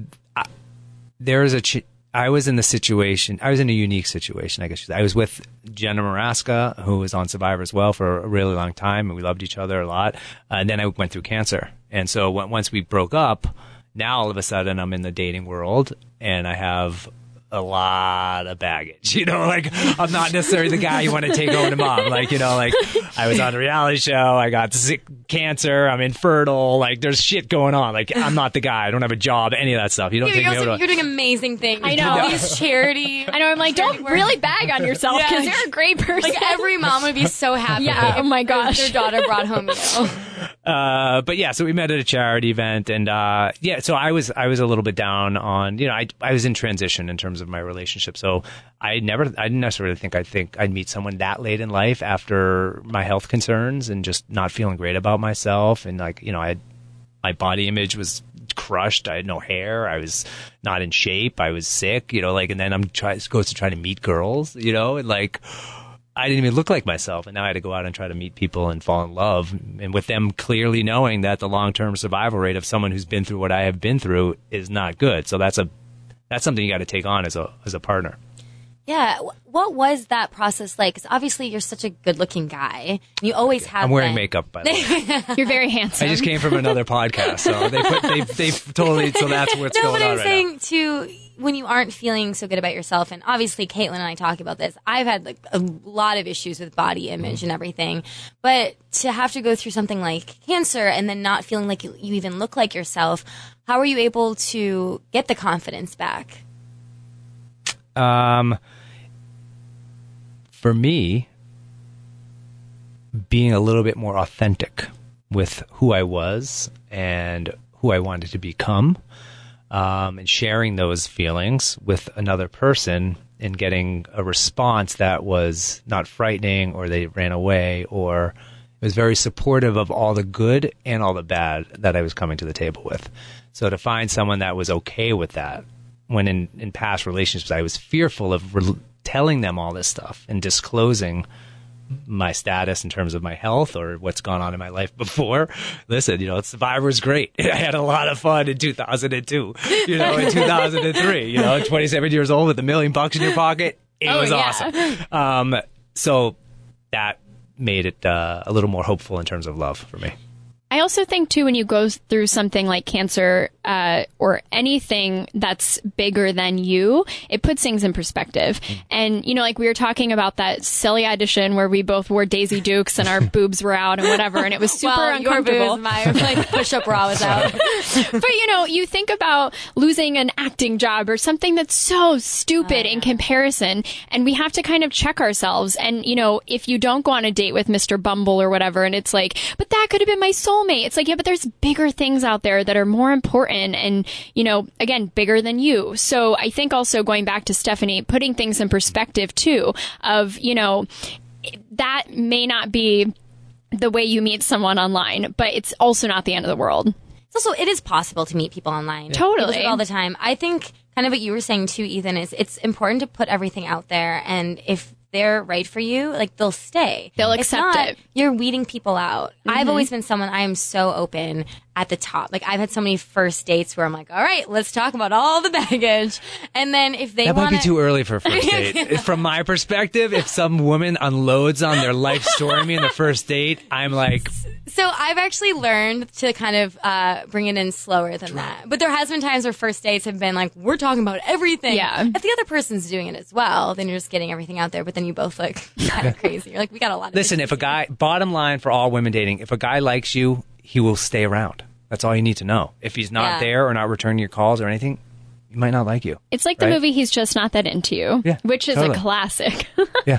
Speaker 3: was in a unique situation, I guess. I was with Jenna Maraska, who was on Survivor as well for a really long time, and we loved each other a lot. And then I went through cancer. And so once we broke up, now all of a sudden I'm in the dating world, and I have a lot of baggage, I'm not necessarily the guy you want to take home to mom. I was on a reality show, I got cancer, I'm infertile, there's shit going on. I'm not the guy, I don't have a job, any of that stuff. You don't take me over.
Speaker 1: You're doing amazing things.
Speaker 2: I know.
Speaker 1: These charity.
Speaker 2: I know. I'm like, don't really bag on yourself because you're a great person.
Speaker 1: Every mom would be so happy.
Speaker 2: Yeah. Oh my gosh.
Speaker 1: Their daughter brought home you.
Speaker 3: But yeah, so we met at a charity event, and so I was a little bit down on, I was in transition in terms of my relationship. So I didn't necessarily think I'd meet someone that late in life after my health concerns and just not feeling great about myself, and my body image was crushed. I had no hair. I was not in shape. I was sick. And then I'm supposed to try to meet girls. And I didn't even look like myself, and now I had to go out and try to meet people and fall in love, and with them clearly knowing that the long-term survival rate of someone who's been through what I have been through is not good. So that's something you got to take on as a partner.
Speaker 1: Yeah. What was that process like? Because obviously you're such a good-looking guy. You always have.
Speaker 3: I'm wearing
Speaker 1: been.
Speaker 3: makeup, by the way.
Speaker 2: You're very handsome.
Speaker 3: I just came from another podcast, so they totally. So that's what's going on right now.
Speaker 1: No, but I'm saying too, when you aren't feeling so good about yourself, and obviously Caitlin and I talk about this. I've had a lot of issues with body image and everything, but to have to go through something like cancer and then not feeling like you even look like yourself, how are you able to get the confidence back?
Speaker 3: For me, being a little bit more authentic with who I was and who I wanted to become, and sharing those feelings with another person and getting a response that was not frightening, or they ran away, or it was very supportive of all the good and all the bad that I was coming to the table with. So to find someone that was okay with that, when in past relationships I was fearful of telling them all this stuff and disclosing my status in terms of my health or what's gone on in my life before. Listen, Survivor was great. I had a lot of fun in 2002, in 2003, 27 years old with $1 million in your pocket. It was awesome. So that made it a little more hopeful in terms of love for me.
Speaker 2: I also think, too, when you go through something like cancer or anything that's bigger than you, it puts things in perspective. And, you know, like we were talking about that silly audition where we both wore Daisy Dukes and our boobs were out and whatever, and it was super uncomfortable.
Speaker 1: Your boobs, my like push-up bra was out.
Speaker 2: But, you know, you think about losing an acting job or something that's so stupid in comparison, and we have to kind of check ourselves. And, you know, if you don't go on a date with Mr. Bumble or whatever, and it's like, but that could have been my soulmate. It's like, yeah, but there's bigger things out there that are more important and, you know, again, bigger than you. So I think also going back to Stephanie, putting things in perspective too of, you know, that may not be the way you meet someone online, but it's also not the end of the world.
Speaker 1: Also, it is possible to meet people online.
Speaker 2: Totally.
Speaker 1: People do it all the time. I think kind of what you were saying too, Ethan, is it's important to put everything out there, and if they're right for you, like they'll stay.
Speaker 2: They'll
Speaker 1: If
Speaker 2: accept
Speaker 1: not,
Speaker 2: it.
Speaker 1: You're weeding people out. I've always been someone, I am so open at the top. Like I've had so many first dates where I'm like, all right, let's talk about all the baggage. And then if they
Speaker 3: That
Speaker 1: want
Speaker 3: might be too early for a first date. From my perspective, if some woman unloads on their life story to me in the first date, I'm like,
Speaker 1: So I've actually learned to kind of bring it in slower than that. But there has been times where first dates have been like, we're talking about everything.
Speaker 2: Yeah.
Speaker 1: If the other person's doing it as well, then you're just getting everything out there. But then you both look kind of crazy. You're like, we got a lot of
Speaker 3: listen, if a guy, bottom line for all women dating, if a guy likes you, he will stay around. That's all you need to know. If he's not
Speaker 1: Yeah.
Speaker 3: there or not returning your calls or anything, he might not like you.
Speaker 2: It's like the
Speaker 3: Right?
Speaker 2: movie He's Just Not That Into You,
Speaker 3: Yeah,
Speaker 2: which is
Speaker 3: totally.
Speaker 2: a classic.
Speaker 3: Yeah.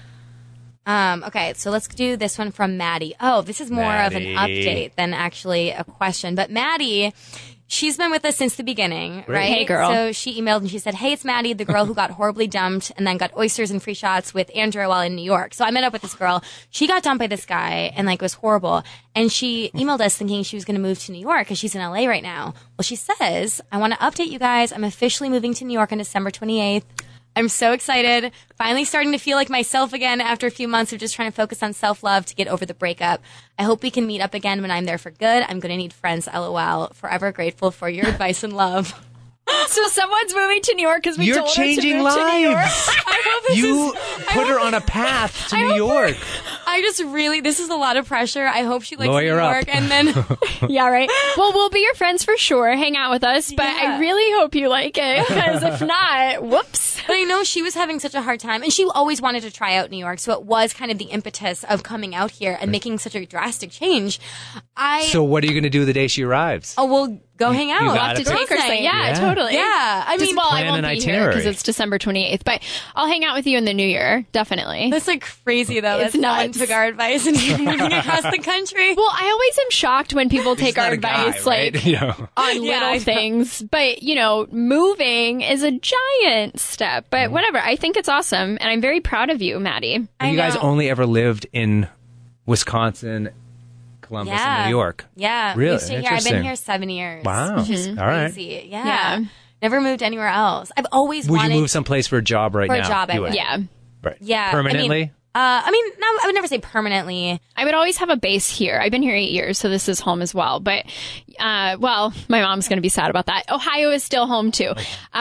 Speaker 1: Okay, so let's do this one from Maddie. Oh, this is more of an
Speaker 3: Maddie.
Speaker 1: update than actually a question. But Maddie, she's been with us since the beginning, right?
Speaker 2: Hey, girl.
Speaker 1: So she emailed and she said, hey, it's Maddie, the girl who got horribly dumped and then got oysters and free shots with Andrew while in New York. So I met up with this girl. She got dumped by this guy and like it was horrible. And she emailed us thinking she was going to move to New York because she's in LA right now. Well, she says, I want to update you guys. I'm officially moving to New York on December 28th. I'm so excited. Finally starting to feel like myself again after a few months of just trying to focus on self-love to get over the breakup. I hope we can meet up again when I'm there for good. I'm going to need friends, LOL. Forever grateful for your advice and love.
Speaker 2: So someone's moving to New York because we
Speaker 3: You're
Speaker 2: told her to
Speaker 3: changing
Speaker 2: move to New York.
Speaker 3: lives.
Speaker 1: I hope this
Speaker 3: You
Speaker 1: is...
Speaker 3: put her on a path to New York.
Speaker 1: I just really... This is a lot of pressure. I hope she likes
Speaker 3: Lawyer
Speaker 1: New
Speaker 3: up.
Speaker 1: York. And then...
Speaker 2: Yeah, right. Well, we'll be your friends for sure. Hang out with us, but
Speaker 1: Yeah.
Speaker 2: I really hope you like it because if not, whoops.
Speaker 1: But I know she was having such a hard time, and she always wanted to try out New York, so it was kind of the impetus of coming out here and making such a drastic change.
Speaker 3: So what are you going to do the day she arrives?
Speaker 1: Oh, we'll go hang out.
Speaker 3: you
Speaker 2: We'll
Speaker 3: gotta
Speaker 2: have to
Speaker 3: pick-
Speaker 2: take her.
Speaker 1: Girls' night.
Speaker 2: Yeah,
Speaker 3: Yeah.
Speaker 2: totally.
Speaker 1: Yeah, I mean,
Speaker 2: well, I
Speaker 3: plan
Speaker 2: won't
Speaker 3: an
Speaker 2: be here because
Speaker 3: itinerary.
Speaker 2: it's December 28th, but I'll hang out with you in the new year, definitely.
Speaker 1: that's like crazy though.
Speaker 2: It's
Speaker 1: That's someone
Speaker 2: nuts.
Speaker 1: took our advice and moving across the country.
Speaker 2: Well, I always am shocked when people take
Speaker 3: He's not
Speaker 2: our
Speaker 3: a guy,
Speaker 2: advice,
Speaker 3: right?
Speaker 2: like
Speaker 3: You know.
Speaker 2: on
Speaker 1: Yeah, I
Speaker 2: little
Speaker 1: know.
Speaker 2: things. But, you know, moving is a giant step. But whatever, I think it's awesome. And I'm very proud of you, Maddie.
Speaker 3: You guys
Speaker 1: know.
Speaker 3: only ever lived in Wisconsin, Columbus, and New York.
Speaker 1: Yeah.
Speaker 3: Really?
Speaker 1: We stayed here. I've
Speaker 3: Interesting.
Speaker 1: been here 7 years.
Speaker 3: Wow.
Speaker 1: Which is
Speaker 3: All right.
Speaker 1: crazy. Yeah.
Speaker 2: Yeah.
Speaker 1: Never moved anywhere else. I've always
Speaker 3: Would
Speaker 1: wanted
Speaker 3: you move someplace for a job right
Speaker 1: For a
Speaker 3: now?
Speaker 1: job, I
Speaker 3: You
Speaker 1: would.
Speaker 2: Yeah.
Speaker 3: Right.
Speaker 1: Yeah.
Speaker 3: Permanently?
Speaker 1: I mean, no, I would never say permanently.
Speaker 2: I would always have a base here. I've been here 8 years, so this is home as well. But, well, my mom's going to be sad about that. Ohio is still home too.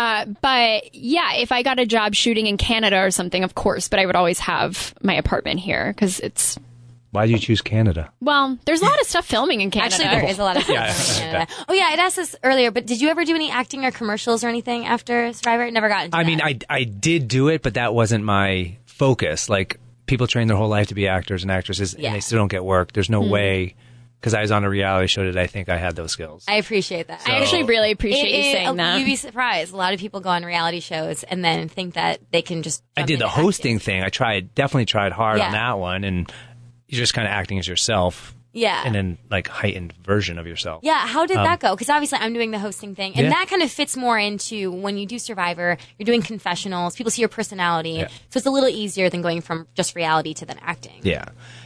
Speaker 2: But yeah, if I got a job shooting in Canada or something, of course, but I would always have my apartment here because it's,
Speaker 3: Why did you choose Canada?
Speaker 2: well, there's a lot of stuff filming in Canada.
Speaker 1: Actually, there is a lot of stuff
Speaker 3: Yeah.
Speaker 1: in Canada. Oh, yeah, I'd asked this earlier, but did you ever do any acting or commercials or anything after Survivor? Never got into
Speaker 3: I
Speaker 1: that.
Speaker 3: mean, I did do it, but that wasn't my focus. Like, people train their whole life to be actors and actresses,
Speaker 1: Yeah.
Speaker 3: and they still don't get work. There's no way, because I was on a reality show, that I think I had those skills.
Speaker 1: I appreciate that.
Speaker 2: I actually really appreciate you saying that.
Speaker 1: You'd be surprised. A lot of people go on reality shows and then think that they can just.
Speaker 3: I
Speaker 1: jump
Speaker 3: did the
Speaker 1: into
Speaker 3: hosting
Speaker 1: acting.
Speaker 3: thing. I definitely tried hard
Speaker 1: Yeah.
Speaker 3: on that one, and you're just kind of acting as yourself.
Speaker 1: Yeah.
Speaker 3: And then, like, heightened version of yourself.
Speaker 1: Yeah, how did that go? Because obviously I'm doing the hosting thing, and
Speaker 3: Yeah.
Speaker 1: that kind of fits more into when you do Survivor, you're doing confessionals, people see your personality,
Speaker 3: Yeah.
Speaker 1: so it's a little easier than going from just reality to then acting.
Speaker 3: Yeah.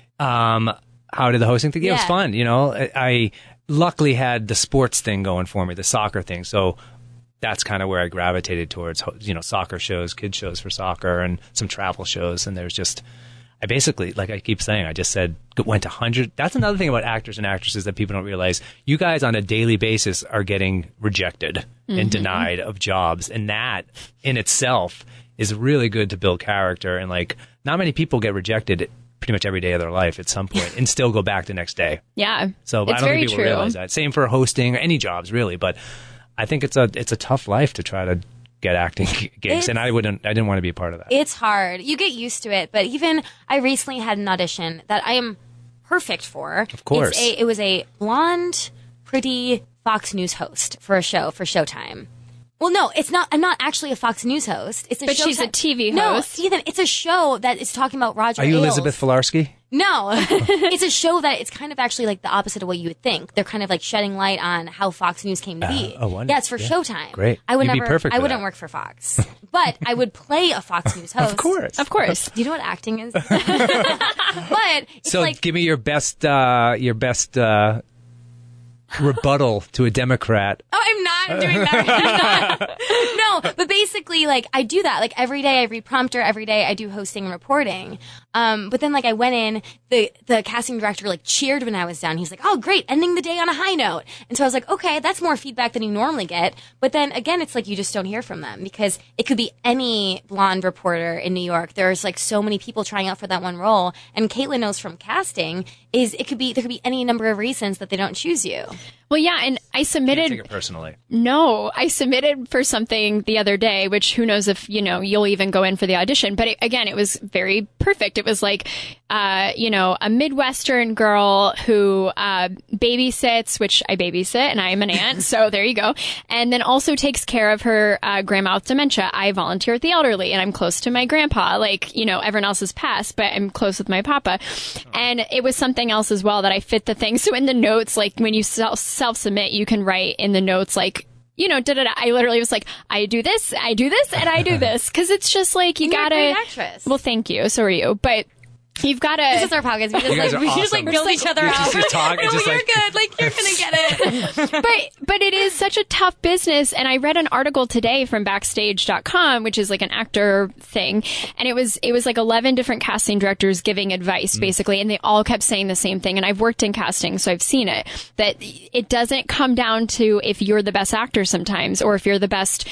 Speaker 3: How did the hosting thing? Yeah, it was
Speaker 1: Yeah.
Speaker 3: fun. You know, I luckily had the sports thing going for me, the soccer thing. So that's kind of where I gravitated towards, you know, soccer shows, kid shows for soccer, and some travel shows. And there's just, I basically, like I keep saying, I just said, went to 100. That's another thing about actors and actresses that people don't realize. You guys on a daily basis are getting rejected and denied of jobs. And that in itself is really good to build character. And like, not many people get rejected, pretty much every day of their life at some point and still go back the next day.
Speaker 2: Yeah.
Speaker 3: So
Speaker 2: it's
Speaker 3: I don't
Speaker 2: very
Speaker 3: think people
Speaker 2: true.
Speaker 3: realize that. Same for hosting or any jobs really, but I think it's a tough life to try to get acting gigs, and I didn't want to be a part of that.
Speaker 1: It's hard. You get used to it, but even I recently had an audition that I am perfect for.
Speaker 3: Of course.
Speaker 1: It was a blonde, pretty Fox News host for a show for Showtime. Well, no, it's not. I'm not actually a Fox News host. It's a
Speaker 2: But
Speaker 1: Showtime.
Speaker 2: she's a TV
Speaker 1: No,
Speaker 2: host.
Speaker 1: Ethan, it's a show that is talking about Roger
Speaker 3: Are you
Speaker 1: Ailes.
Speaker 3: Elizabeth Filarski?
Speaker 1: No, it's a show that it's kind of actually like the opposite of what you would think. They're kind of like shedding light on how Fox News came to be.
Speaker 3: Oh, wonderful.
Speaker 1: Yeah, it's for Showtime.
Speaker 3: Great.
Speaker 1: I would
Speaker 3: You'd be
Speaker 1: never.
Speaker 3: perfect
Speaker 1: I
Speaker 3: for
Speaker 1: wouldn't
Speaker 3: that.
Speaker 1: work for Fox, but I would play a Fox News host.
Speaker 3: Of course.
Speaker 2: Of course.
Speaker 1: Do you know what acting is? But it's
Speaker 3: So
Speaker 1: like
Speaker 3: give me your best rebuttal to a Democrat.
Speaker 1: oh, I'm not doing that. No, but basically, like I do that. Like every day, I read prompter. Every day, I do hosting and reporting. But then, like I went in, the casting director like cheered when I was done. He's like, "Oh, great, ending the day on a high note." And so I was like, "Okay, that's more feedback than you normally get." But then again, it's like you just don't hear from them because it could be any blonde reporter in New York. There's like so many people trying out for that one role, and Caitlin knows from casting there could be any number of reasons that they don't choose you.
Speaker 2: Well, yeah, and I
Speaker 3: Take
Speaker 2: submitted.
Speaker 3: it personally.
Speaker 2: No, I submitted for something the other day, which who knows if, you'll even go in for the audition. But it was very perfect. It was like, a Midwestern girl who babysits, which I babysit and I am an aunt. So there you go. And then also takes care of her grandma with dementia. I volunteer with the elderly and I'm close to my grandpa. Like, everyone else has passed, but I'm close with my papa. And it was something else as well that I fit the thing. So in the notes, like when you self-submit, you can write in the notes, like, I literally was like, I do this, and I do this. Cause it's just like, you
Speaker 1: You're a
Speaker 2: gotta.
Speaker 1: great actress.
Speaker 2: Well, thank you. So are you. But you've gotta.
Speaker 1: This is our podcast.
Speaker 3: You guys are
Speaker 1: We just
Speaker 3: awesome.
Speaker 1: build each other
Speaker 3: You
Speaker 1: up.
Speaker 3: just talk and
Speaker 1: No,
Speaker 3: just
Speaker 1: you're
Speaker 3: like-
Speaker 1: good. Like you're gonna get it.
Speaker 2: but it is such a tough business. And I read an article today from backstage.com, which is like an actor thing. And it was like 11 different casting directors giving advice basically. And they all kept saying the same thing. And I've worked in casting, so I've seen it, that it doesn't come down to if you're the best actor sometimes, or if you're the best,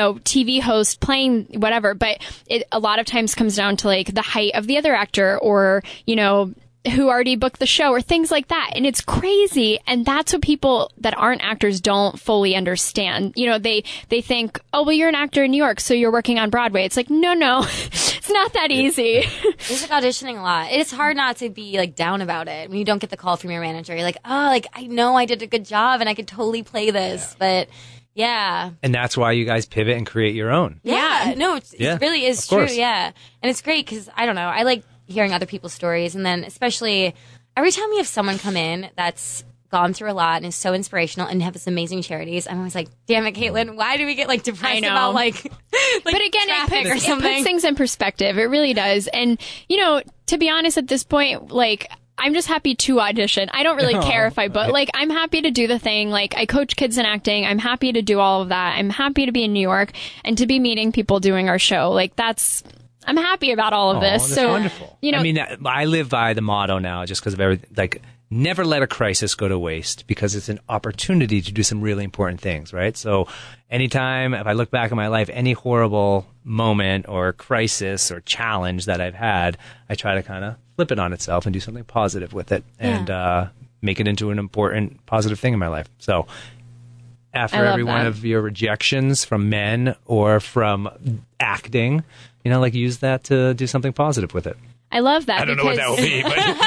Speaker 2: TV host playing whatever. But it a lot of times comes down to like the height of the other actor, or, who already booked the show, or things like that. And it's crazy. And that's what people that aren't actors don't fully understand. They think, oh, well, you're an actor in New York, so you're working on Broadway. It's like, no, it's not that easy.
Speaker 1: It's like auditioning a lot. It's hard not to be like down about it when you don't get the call from your manager. You're like, oh, like I know I did a good job and I could totally play this, but yeah.
Speaker 3: And that's why you guys pivot and create your own.
Speaker 1: Yeah. No,
Speaker 3: Yeah,
Speaker 1: it really is
Speaker 3: of
Speaker 1: true.
Speaker 3: course.
Speaker 1: Yeah. And it's great because I don't know. I like hearing other people's stories. And then especially every time we have someone come in that's gone through a lot and is so inspirational and have this amazing charities, I'm always like, damn it, Caitlin, why do we get like depressed
Speaker 2: I know.
Speaker 1: about like
Speaker 2: But again,
Speaker 1: traffic or
Speaker 2: it
Speaker 1: something?
Speaker 2: puts things in perspective. It really does. And, to be honest, at this point, like, I'm just happy to audition. I don't really care if I book. Like, I'm happy to do the thing. Like, I coach kids in acting. I'm happy to do all of that. I'm happy to be in New York and to be meeting people doing our show. Like, I'm happy about all of this.
Speaker 3: That's
Speaker 2: So
Speaker 3: wonderful.
Speaker 2: You know,
Speaker 3: I mean, I live by the motto now, just because of everything. Like, never let a crisis go to waste, because it's an opportunity to do some really important things, right? So, anytime if I look back at my life, any horrible moment or crisis or challenge that I've had, I try to kind of flip it on itself and do something positive with it, and make it into an important, positive thing in my life. So, after
Speaker 2: I love
Speaker 3: every one
Speaker 2: that.
Speaker 3: of your rejections from men or from acting, use that to do something positive with it.
Speaker 2: I love that.
Speaker 3: I don't know what that will be,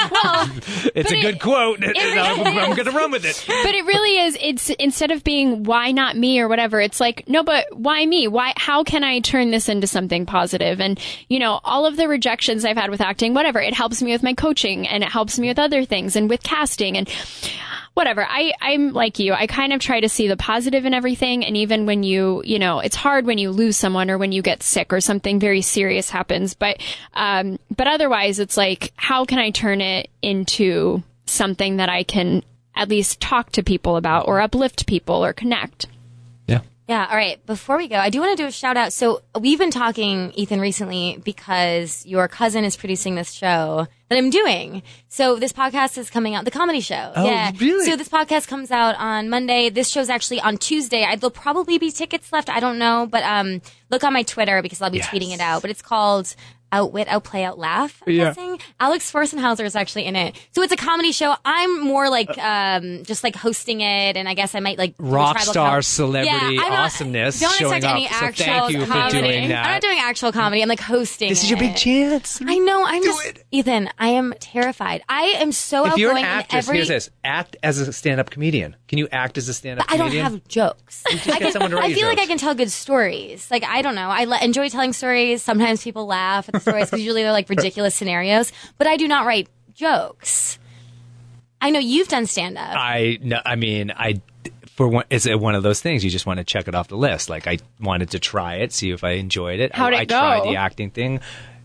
Speaker 3: but it's a good quote. And I'm going to run with it.
Speaker 2: But it really is. It's instead of being why not me or whatever, it's like, no, but why me? How can I turn this into something positive? And, all of the rejections I've had with acting, whatever, it helps me with my coaching and it helps me with other things and with casting and whatever. I'm like you. I kind of try to see the positive in everything. And even when it's hard when you lose someone or when you get sick or something very serious happens. But otherwise it's like, how can I turn it into something that I can at least talk to people about or uplift people or connect?
Speaker 3: Yeah.
Speaker 1: Yeah. All right. Before we go, I do want to do a shout out. So we've been talking, Ethan, recently because your cousin is producing this show that I'm doing. So this podcast is coming out, the comedy show.
Speaker 3: Oh,
Speaker 1: yeah.
Speaker 3: really?
Speaker 1: So this podcast comes out on Monday. This show's actually on Tuesday. There'll probably be tickets left. I don't know, but look on my Twitter because I'll be tweeting it out. But it's called outwit, outplay, outlaugh, I'm
Speaker 3: Yeah.
Speaker 1: guessing. Alex Forsenhauser is actually in it. So it's a comedy show. I'm more like just like hosting it, and I guess I might like do
Speaker 3: Rock
Speaker 1: tribal
Speaker 3: star
Speaker 1: comedy.
Speaker 3: celebrity
Speaker 1: I'm not-
Speaker 3: awesomeness
Speaker 1: Don't
Speaker 3: showing
Speaker 1: expect any
Speaker 3: up. So
Speaker 1: actual
Speaker 3: thank you for
Speaker 1: comedy.
Speaker 3: doing that.
Speaker 1: I'm not doing actual comedy. I'm like hosting.
Speaker 3: This is your big
Speaker 1: it.
Speaker 3: chance.
Speaker 1: I know. I'm
Speaker 3: Do
Speaker 1: just
Speaker 3: it.
Speaker 1: Ethan. I am terrified. I am so
Speaker 3: If you're an
Speaker 1: outgoing in
Speaker 3: actress,
Speaker 1: every.
Speaker 3: here's this: act as a stand-up comedian. Can you act as a stand-up
Speaker 1: I don't
Speaker 3: comedian?
Speaker 1: have jokes.
Speaker 3: get someone to write
Speaker 1: I
Speaker 3: you
Speaker 1: feel like
Speaker 3: jokes.
Speaker 1: I can tell good stories. Like, I don't know. I enjoy telling stories. Sometimes people laugh at the stories because usually they're like ridiculous scenarios. But I do not write jokes. I know you've done stand-up.
Speaker 3: For one, it's one of those things you just want to check it off the list. Like I wanted to try it, see if I enjoyed it.
Speaker 2: How'd it
Speaker 3: I
Speaker 2: go?
Speaker 3: tried the acting thing.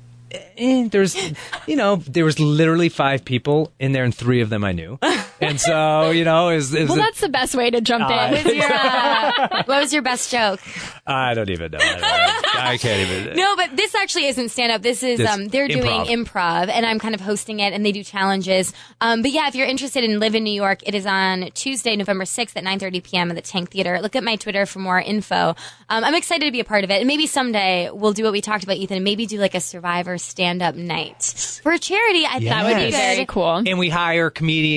Speaker 3: There was literally 5 people in there, and 3 of them I knew, and so
Speaker 2: Well, that's the best way to jump in.
Speaker 1: What was your best joke?
Speaker 3: I don't even know. I can't even.
Speaker 1: No, but this actually isn't stand up. This is they're doing improv, and I'm kind of hosting it, and they do challenges. But yeah, if you're interested in Live in New York, it is on Tuesday, November 6th at 9:30 p.m. at the Tank Theater. Look at my Twitter for more info. I'm excited to be a part of it, and maybe someday we'll do what we talked about, Ethan, and maybe do like a Survivor stand-up night for a charity. I
Speaker 3: Yeah.
Speaker 1: thought
Speaker 2: That would be
Speaker 1: good.
Speaker 2: very cool.
Speaker 3: And we hire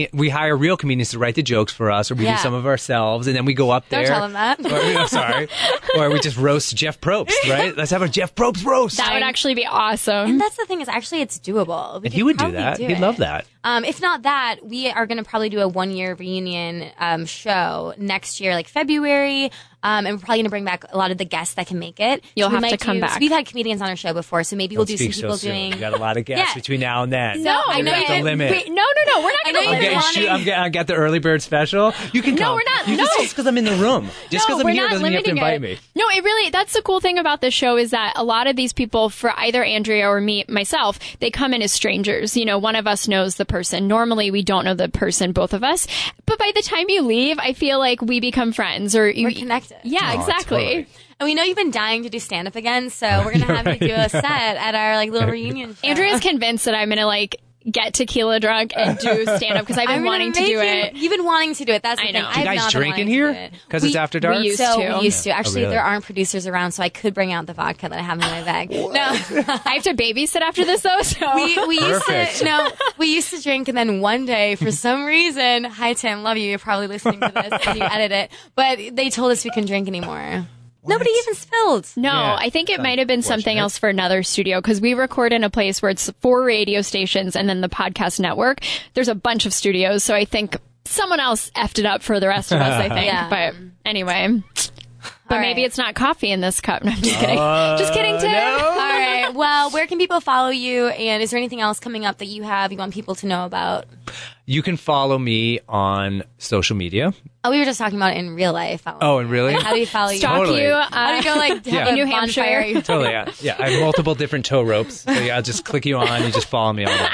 Speaker 3: real comedians to write the jokes for us, or we
Speaker 1: Yeah.
Speaker 3: do some of ourselves, and then we go up
Speaker 1: Don't
Speaker 3: there.
Speaker 1: tell them that.
Speaker 3: I'm sorry. Or we just roast Jeff Probst, right? Let's have a Jeff Probst roast.
Speaker 2: That would actually be awesome.
Speaker 1: And that's the thing is actually it's doable. We
Speaker 3: And
Speaker 1: could
Speaker 3: he would do
Speaker 1: probably
Speaker 3: that. He'd
Speaker 1: it.
Speaker 3: love that.
Speaker 1: If not that, we are going to probably do a 1-year reunion show next year, like February. And we're probably going to bring back a lot of the guests that can make it.
Speaker 2: You'll
Speaker 1: we
Speaker 2: have
Speaker 1: might
Speaker 2: to come back.
Speaker 1: So we've had comedians on our show before, so maybe we'll do some
Speaker 3: Speak so
Speaker 1: people
Speaker 3: soon.
Speaker 1: doing.
Speaker 3: We got a lot of guests
Speaker 1: Yeah.
Speaker 3: between now and then.
Speaker 1: No, I
Speaker 3: We're
Speaker 1: know
Speaker 3: gonna have to
Speaker 1: it.
Speaker 3: limit.
Speaker 2: Wait, no, we're not
Speaker 1: I
Speaker 2: going
Speaker 1: know
Speaker 2: to
Speaker 1: you're
Speaker 2: limit.
Speaker 1: wanting-
Speaker 3: I got the early bird special. You can
Speaker 2: No,
Speaker 3: come.
Speaker 2: we're not-
Speaker 3: You
Speaker 2: no.
Speaker 3: Just because I'm in the room. Just because
Speaker 2: No,
Speaker 3: I'm
Speaker 2: we're
Speaker 3: here
Speaker 2: not
Speaker 3: doesn't mean you have to
Speaker 2: limiting
Speaker 3: invite
Speaker 2: it.
Speaker 3: me.
Speaker 2: No, it really, that's the cool thing about this show is that a lot of these people, for either Andrea or myself, they come in as strangers. One of us knows the person. Normally we don't know the person, both of us. But by the time you leave, I feel like we become friends or
Speaker 1: We're connected.
Speaker 2: Yeah,
Speaker 3: Oh,
Speaker 2: exactly.
Speaker 3: totally.
Speaker 1: And we know you've been dying to do stand up again, so we're going to have you do a set at our like little reunion show.
Speaker 2: Andrea's convinced that I'm going to get tequila drunk and do stand up because I've been
Speaker 1: I'm gonna
Speaker 2: wanting to
Speaker 1: make
Speaker 2: do
Speaker 1: you-
Speaker 2: it.
Speaker 1: You've been wanting to do it. That's the
Speaker 2: I
Speaker 1: thing.
Speaker 2: know.
Speaker 1: I've
Speaker 2: Do
Speaker 3: You
Speaker 1: not
Speaker 3: guys
Speaker 1: been
Speaker 3: drink in
Speaker 1: wanting to
Speaker 3: here?
Speaker 1: do it.
Speaker 3: Because it's after dark?
Speaker 2: we used
Speaker 1: So
Speaker 2: to.
Speaker 1: we used to. Actually,
Speaker 3: really?
Speaker 1: there aren't producers around, so I could bring out the vodka that I have in my bag. No.
Speaker 2: I have to babysit after this though, so
Speaker 1: We used
Speaker 3: Perfect.
Speaker 1: to we used to drink, and then one day for some reason, hi Tim, love you. You're probably listening to this and you edit it, but they told us we couldn't drink anymore. Nobody even spilled.
Speaker 2: No,
Speaker 3: Yeah,
Speaker 2: I think it
Speaker 3: that's
Speaker 2: might have been something
Speaker 3: unfortunate.
Speaker 2: else for another studio because we record in a place where it's 4 radio stations and then the podcast network. There's a bunch of studios, so I think someone else effed it up for the rest of us, I think.
Speaker 1: Yeah.
Speaker 2: But anyway. But
Speaker 1: All
Speaker 2: maybe
Speaker 1: right.
Speaker 2: it's not coffee in this cup. No, I'm just kidding. Just kidding, Tim.
Speaker 1: All right. Well, where can people follow you? And is there anything else coming up that you want people to know about?
Speaker 3: You can follow me on social media.
Speaker 1: Oh, we were just talking about it in real life.
Speaker 3: Oh, and really?
Speaker 1: How do we follow you?
Speaker 2: Stalk
Speaker 3: Totally.
Speaker 2: you.
Speaker 1: How do we go like have
Speaker 3: In
Speaker 1: a
Speaker 2: New Hampshire?
Speaker 1: bonfire?
Speaker 3: Totally, yeah. I have multiple different tow ropes. So yeah, I'll just click you on. You just follow me all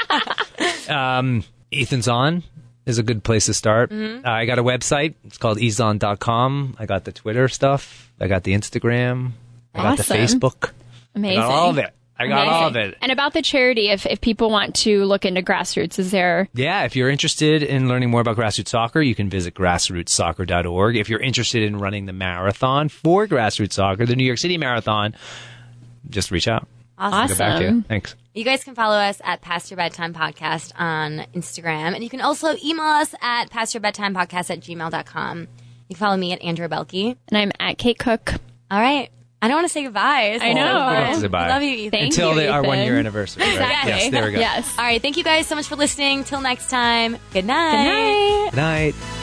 Speaker 3: day. Ethan's On is a good place to start. I got a website. It's called eason.com. I got the Twitter stuff. I got the Instagram. I got the
Speaker 2: Awesome.
Speaker 3: Facebook.
Speaker 2: Amazing.
Speaker 3: I got all of it. I got all of
Speaker 2: Amazing.
Speaker 3: it.
Speaker 2: And about the charity, if people want to look into grassroots, is there?
Speaker 3: Yeah, if you're interested in learning more about grassroots soccer, you can visit grassrootssoccer.org. If you're interested in running the marathon for grassroots soccer, the New York City Marathon, just reach out. I'll get back to you.
Speaker 2: Awesome.
Speaker 3: Thanks.
Speaker 1: You guys can follow us at Past Your Bedtime Podcast on Instagram. And you can also email us at pastyourbedtimepodcast@gmail.com. You can follow me at Andrea Belke.
Speaker 2: And I'm at Kate Cook.
Speaker 1: All right. I don't want to say goodbye.
Speaker 2: I know.
Speaker 3: We don't have to say bye.
Speaker 1: I love you, Ethan.
Speaker 2: Thank
Speaker 3: Until
Speaker 2: you,
Speaker 3: our
Speaker 2: Ethan.
Speaker 3: 1 year anniversary. Right?
Speaker 1: Exactly.
Speaker 3: Yes, there we go.
Speaker 2: Yes.
Speaker 1: All right. Thank you guys so much for listening. Till next time. Good night.
Speaker 2: Good night.
Speaker 3: Good night.